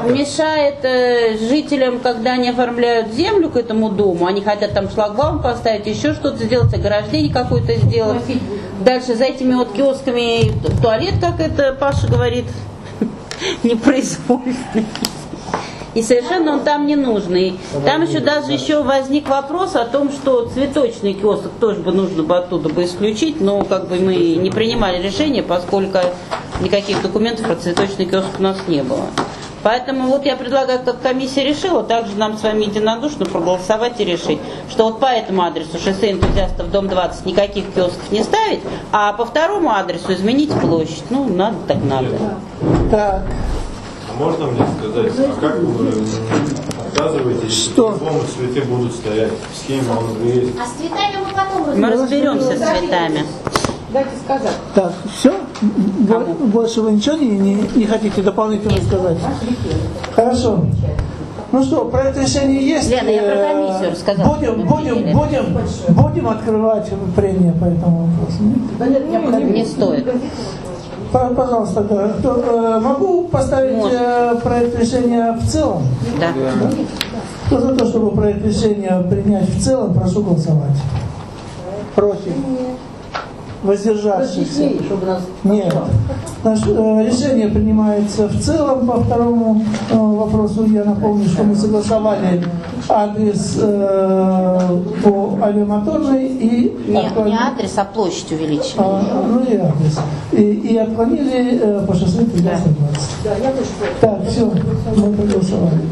мешает жителям, когда они оформляют землю к этому дому, они хотят там шлагбаум поставить, еще что-то сделать, ограждение какое-то сделать. Дальше за этими вот киосками в туалет, как это Паша говорит, непроизвольный. И совершенно он там не нужный. Там еще возник вопрос о том, что цветочный киоск тоже бы нужно бы оттуда бы исключить, но как бы мы не принимали решение, поскольку никаких документов про цветочный киоск у нас не было. Поэтому вот я предлагаю, как комиссия решила, также нам с вами единодушно проголосовать и решить, что вот по этому адресу «Шоссе энтузиастов», дом 20, никаких киосков не ставить, а по второму адресу изменить площадь. Ну, надо так надо. Так. Можно мне сказать, а как вы отказываетесь, что цветы будут стоять? В схеме он уже есть. А с цветами мы потом мы разберемся с цветами. Дайте сказать. Так, все? Больше вы ничего не хотите дополнительно сказать? Хорошо. Ну что, проект решения есть. Лена, я про комиссию рассказала. Будем открывать прения по этому вопросу. Да нет, не стоит. Пожалуйста, да. Могу поставить проект решения в целом? Да. Кто за то, чтобы проект решения принять в целом, прошу голосовать. Против? Воздержавшихся? Нет. Решение принимается в целом. По второму вопросу я напомню, что мы согласовали адрес по авиамоторной и... Нет, не адрес, а площадь увеличили. Ну и адрес. И отклонили по шоссе 320. Так, все, мы проголосовали.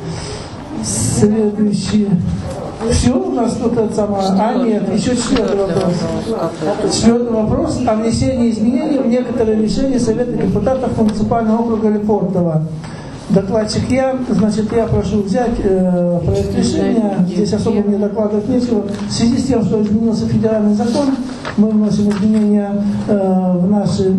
Следующий. Все, у нас тут это самое. А нет, еще четвертый вопрос. Четвертый вопрос о внесении изменений в некоторые решения Совета депутатов муниципального округа Лефортово. Докладчик я, значит, я прошу взять проект решения. Здесь особо мне докладывать нечего. В связи с тем, что изменился федеральный закон, мы вносим изменения в наши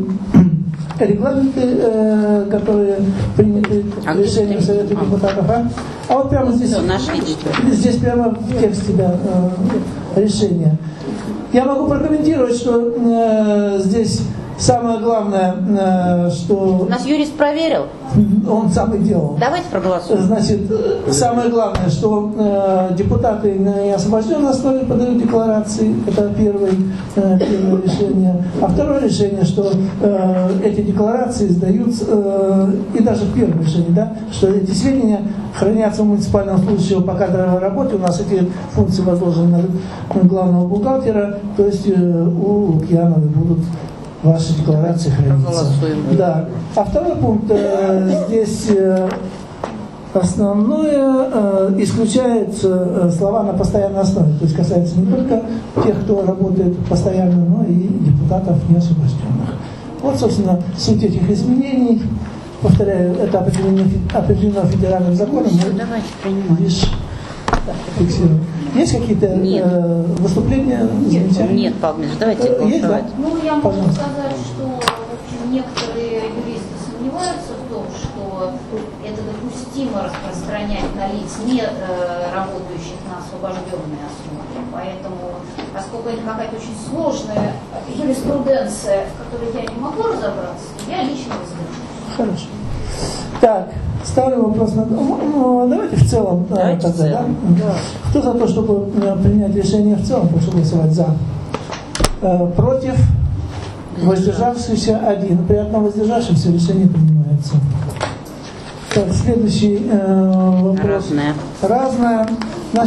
регламенты, которые приняты решением Совета депутатов. А вот прямо здесь прямо в тексте решения. Я могу прокомментировать, что здесь самое главное, что... Нас юрист проверил. Он сам и делал. Давайте проголосуем. Значит, самое главное, что депутаты на освобожденной основе подают декларации. Это первое решение. А второе решение, что эти декларации сдаются, и даже первое решение, да, что эти сведения хранятся у муниципального служащего по кадровой работе. У нас эти функции возложены на главного бухгалтера, то есть у Лукьяновой будут ваши декларации хранятся. Да. А второй пункт здесь основное исключается слова на постоянной основе. То есть касается не только тех, кто работает постоянно, но и депутатов неосвобожденных. Вот, собственно, суть этих изменений. Повторяю, это определено федеральным законом. Давайте принимаем. Лишь фиксируем. Есть какие-то выступления? Нет, Павел Ильич, давайте голосовать. Ну, я могу сказать, что в общем, некоторые юристы сомневаются в том, что это допустимо распространять на лиц, не работающих на освобожденной основе. Поэтому, поскольку это какая-то очень сложная юриспруденция, в которой я не могу разобраться, я лично воздержусь. Хорошо. Так, ставлю вопрос на... давайте в целом. Давайте тогда, в целом. Да? Кто за то, чтобы принять решение в целом, прошу голосовать за. Против? Воздержавшийся 1. При одном воздержавшемся решение принимается. Так, следующий вопрос. Разное. Значит,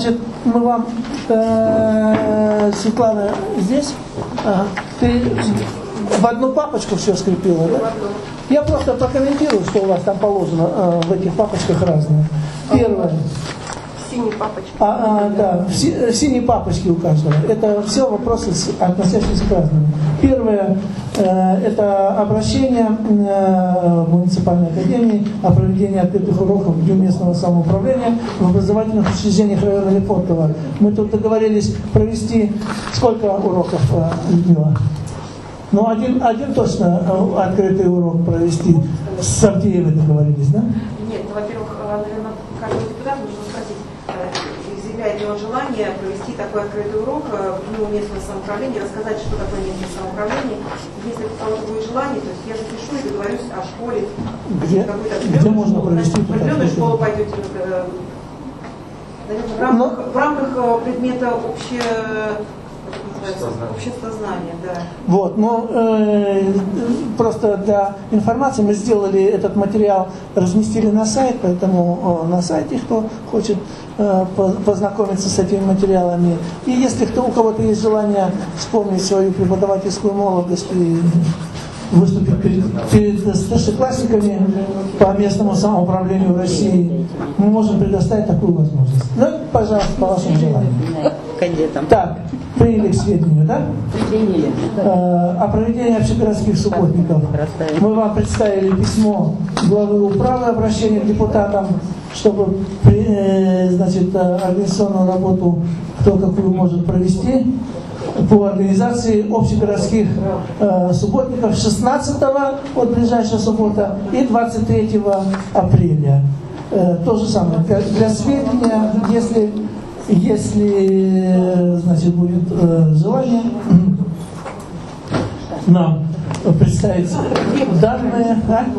мы вам, Светлана, здесь, ага, ты в одну папочку все скрепила, да? Я просто прокомментирую, что у вас там положено в этих папочках разное. Первое. Синие папочки. Да, синие папочки у каждого. Это все вопросы, относящиеся к разному. Первое, это обращение в муниципальной академии о проведении открытых уроков в Дню местного самоуправления в образовательных учреждениях района Лефортово. Мы тут договорились провести сколько уроков, Людмила? Ну, один точно открытый урок провести. С Авдеевой договорились, да? Нет, во-первых, наверное, каждый депутат нужно спросить, изъявляет ли он желание провести такой открытый урок в Дню местного самоуправления, рассказать, что такое местное самоуправление. Если у кого-то будет желание, то есть я запишу и договорюсь о школе. Где можно провести? В определенную школу пойдете. В рамках предмета обществознание, да. Вот, но просто для информации мы сделали этот материал, разместили на сайт, поэтому на сайте, кто хочет познакомиться с этими материалами. И если у кого-то есть желание вспомнить свою преподавательскую молодость и выступить перед старшеклассниками по местному самоуправлению в России, мы можем предоставить такую возможность. Ну, пожалуйста, по вашему желанию. Так, приняли к сведению, да? Приняли. О проведении общегородских субботников. Мы вам представили письмо главы управы, обращение к депутатам, чтобы значит, организационную работу кто какую может провести по организации общегородских субботников 16-го, вот ближайшая суббота, и 23 апреля. То же самое. Для сведения, если значит, будет желание нам представить данные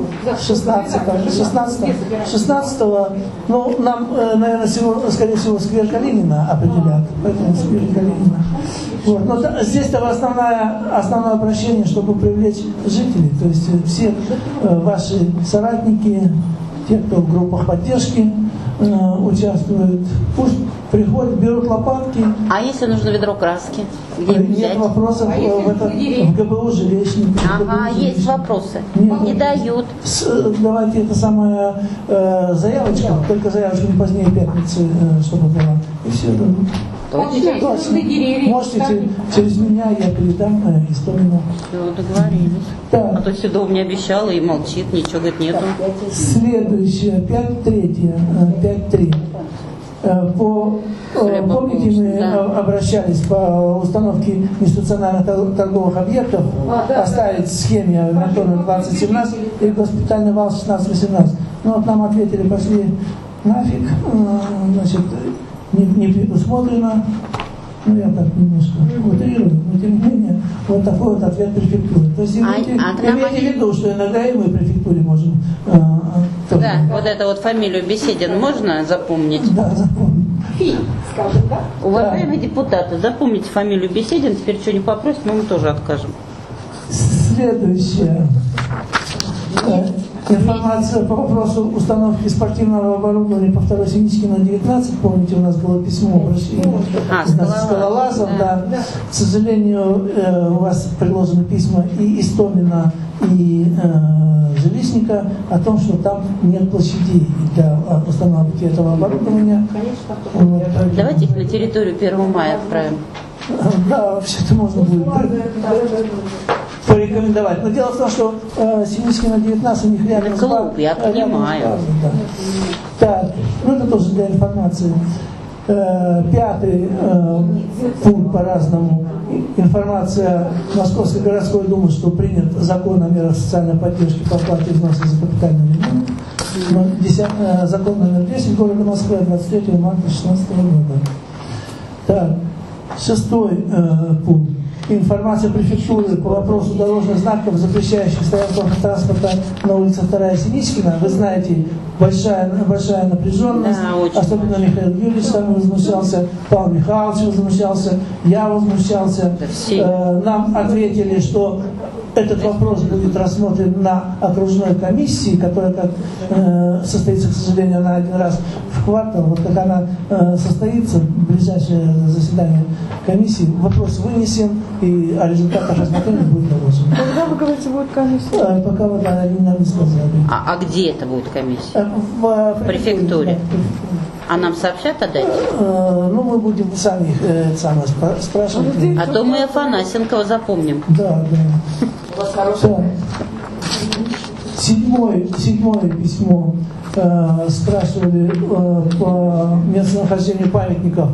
16-го, ну, нам, наверное, скорее всего, сквер Калинина определят, поэтому сквер Калинина. Вот. Но здесь-то основное обращение, чтобы привлечь жителей, то есть все ваши соратники, те, кто в группах поддержки участвуют, пусть приходят, берут лопатки. А если нужно ведро краски? Нет вопросов в ГБУ «Жилищник». Ага, есть вопросы. Не дают. Давайте это самое заявочка, только заявочку не позднее пятницы, чтобы была. И все это. Точно. Можете через меня, я передам Истомину. Все, договорились. Так. А то Седов мне обещала и молчит, ничего говорит нету. Следующее, 5.3. Помните, мы обращались по установке институциональных торговых объектов, оставить в схеме Ментона 2017 и госпитальный вал 16-18. Ну вот нам ответили, пошли нафиг, значит, не предусмотрено. Ну, я так немножко утрирую, но тем не менее, вот такой вот ответ префектуры. То есть имейте в виду, что иногда и мы префектуре можем... Да, вот эту вот фамилию Беседин можно запомнить? Да, запомнить. Скажем, да? Уважаемые депутаты, запомните фамилию Беседин, теперь что не попросит, мы ему тоже откажем. Следующее. Информация по вопросу установки спортивного оборудования по 2 Синичкина 19. Помните, у нас было письмо обращения скалолазов. Да. К сожалению, у вас предложены письма и Истомина, и Жилищника о том, что там нет площадей для установки этого оборудования. Давайте их на территорию 1 мая отправим. Да, вообще-то можно будет порекомендовать. Но дело в том, что Синичкина 19 у них рядом клуб, я понимаю. Да. Так, ну это тоже для информации. 5-й пункт по-разному. Информация Московской городской думы, что принят закон о мерах социальной поддержки по оплате взноса за капитальный ремонт. Закон номер 10 города Москвы 23 марта 2016 года. Так, 6-й пункт. Информация префектуры по вопросу дорожных знаков, запрещающих стоянку транспорта на улице 2 Синичкина. Вы знаете, большая напряженность, да, особенно Михаил Юрьевич сам возмущался, Павел Михайлович возмущался, я возмущался. Нам ответили, что этот вопрос будет рассмотрен на окружной комиссии, которая состоится, к сожалению, на один раз в квартал, вот как она состоится, ближайшее заседание комиссии, вопрос вынесен, и о результатах рассмотрения будет доложено. Когда, вы говорите, будет комиссия? Пока вот они нам не сказали. А где это будет комиссия? В префектуре. А нам сообщат о дате? Ну, мы будем сами их спрашивать. А то мы Афанасенкова запомним. Да, да. У вас хорошая. Седьмое письмо спрашивали по местонахождению памятников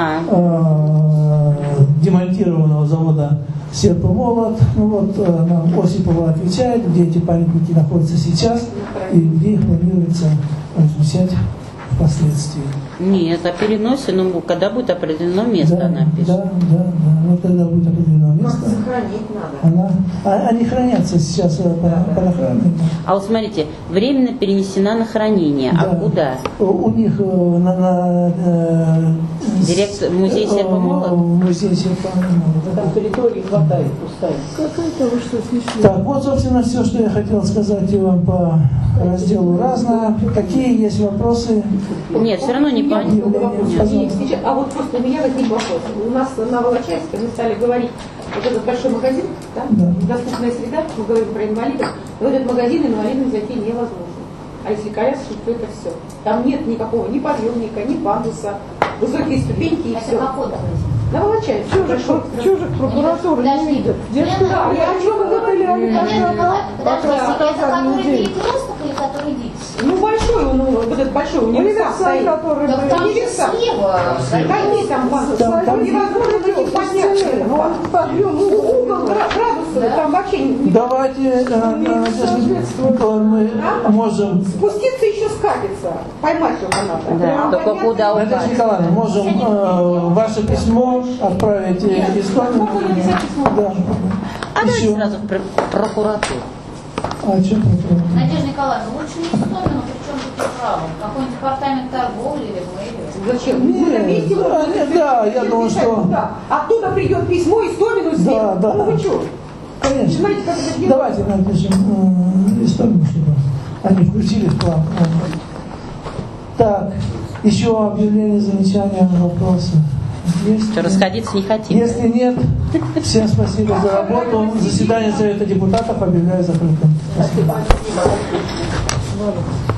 демонтированного завода «Серп и молот». Ну вот нам Осипова отвечает, где эти памятники находятся сейчас и где их планируется размещать впоследствии. Нет, о переносе, ну, когда будет определено место, да, написано. Да. Вот когда будет определено место. Сохранить надо. Они хранятся сейчас под охраной. А вот смотрите, временно перенесена на хранение. Да. А куда? У них директор музей Серп и молот? Музей Серп и молот. Там территории хватает, пустая. Какая-то вы что снесли? Так, вот, собственно, все, что я хотел сказать вам по разделу «Разное». Какие есть вопросы? Нет, все равно не понятно. А вот просто у меня возник вопрос. У нас на Волочаевской мы стали говорить, вот этот большой магазин, да? Доступная среда, мы говорим про инвалидов, в этот магазин инвалидам зайти невозможно. А если колясочник, то это все. Там нет никакого ни подъемника, ни пандуса, высокие ступеньки и все. На Волочаевской. Чужих прокуратуры не видят. Да, я о чем вы говорили? Ну, большой, вот этот большой универсал стоит. Который там слева. Какие там пандусы? Невозможно таких подняться. Угол градуса там вообще не... Давайте, мы можем... Спуститься еще скатиться. Поймать его надо. Да, только куда упасть. Наталья Николаевна, можем ваше письмо отправить исполнителю. Да. А давайте сразу в прокуратуру. А что прокуратура? Надежда Николаевна, лучше не сторону, причем тут право. Какой-нибудь департамент торговли или МВД. Зачем? Да, я думаю, что... Оттуда придет письмо и Истомину сделает. Да. Ну вы что? Конечно. Знаете, как это делать? Давайте напишем Истомину, чтобы они включили в план. Так, еще объявление, замечания, вопросы. Есть? Что, расходиться не хотим? Если нет, всем спасибо за работу. Заседание Совета депутатов объявляю закрытым. Спасибо.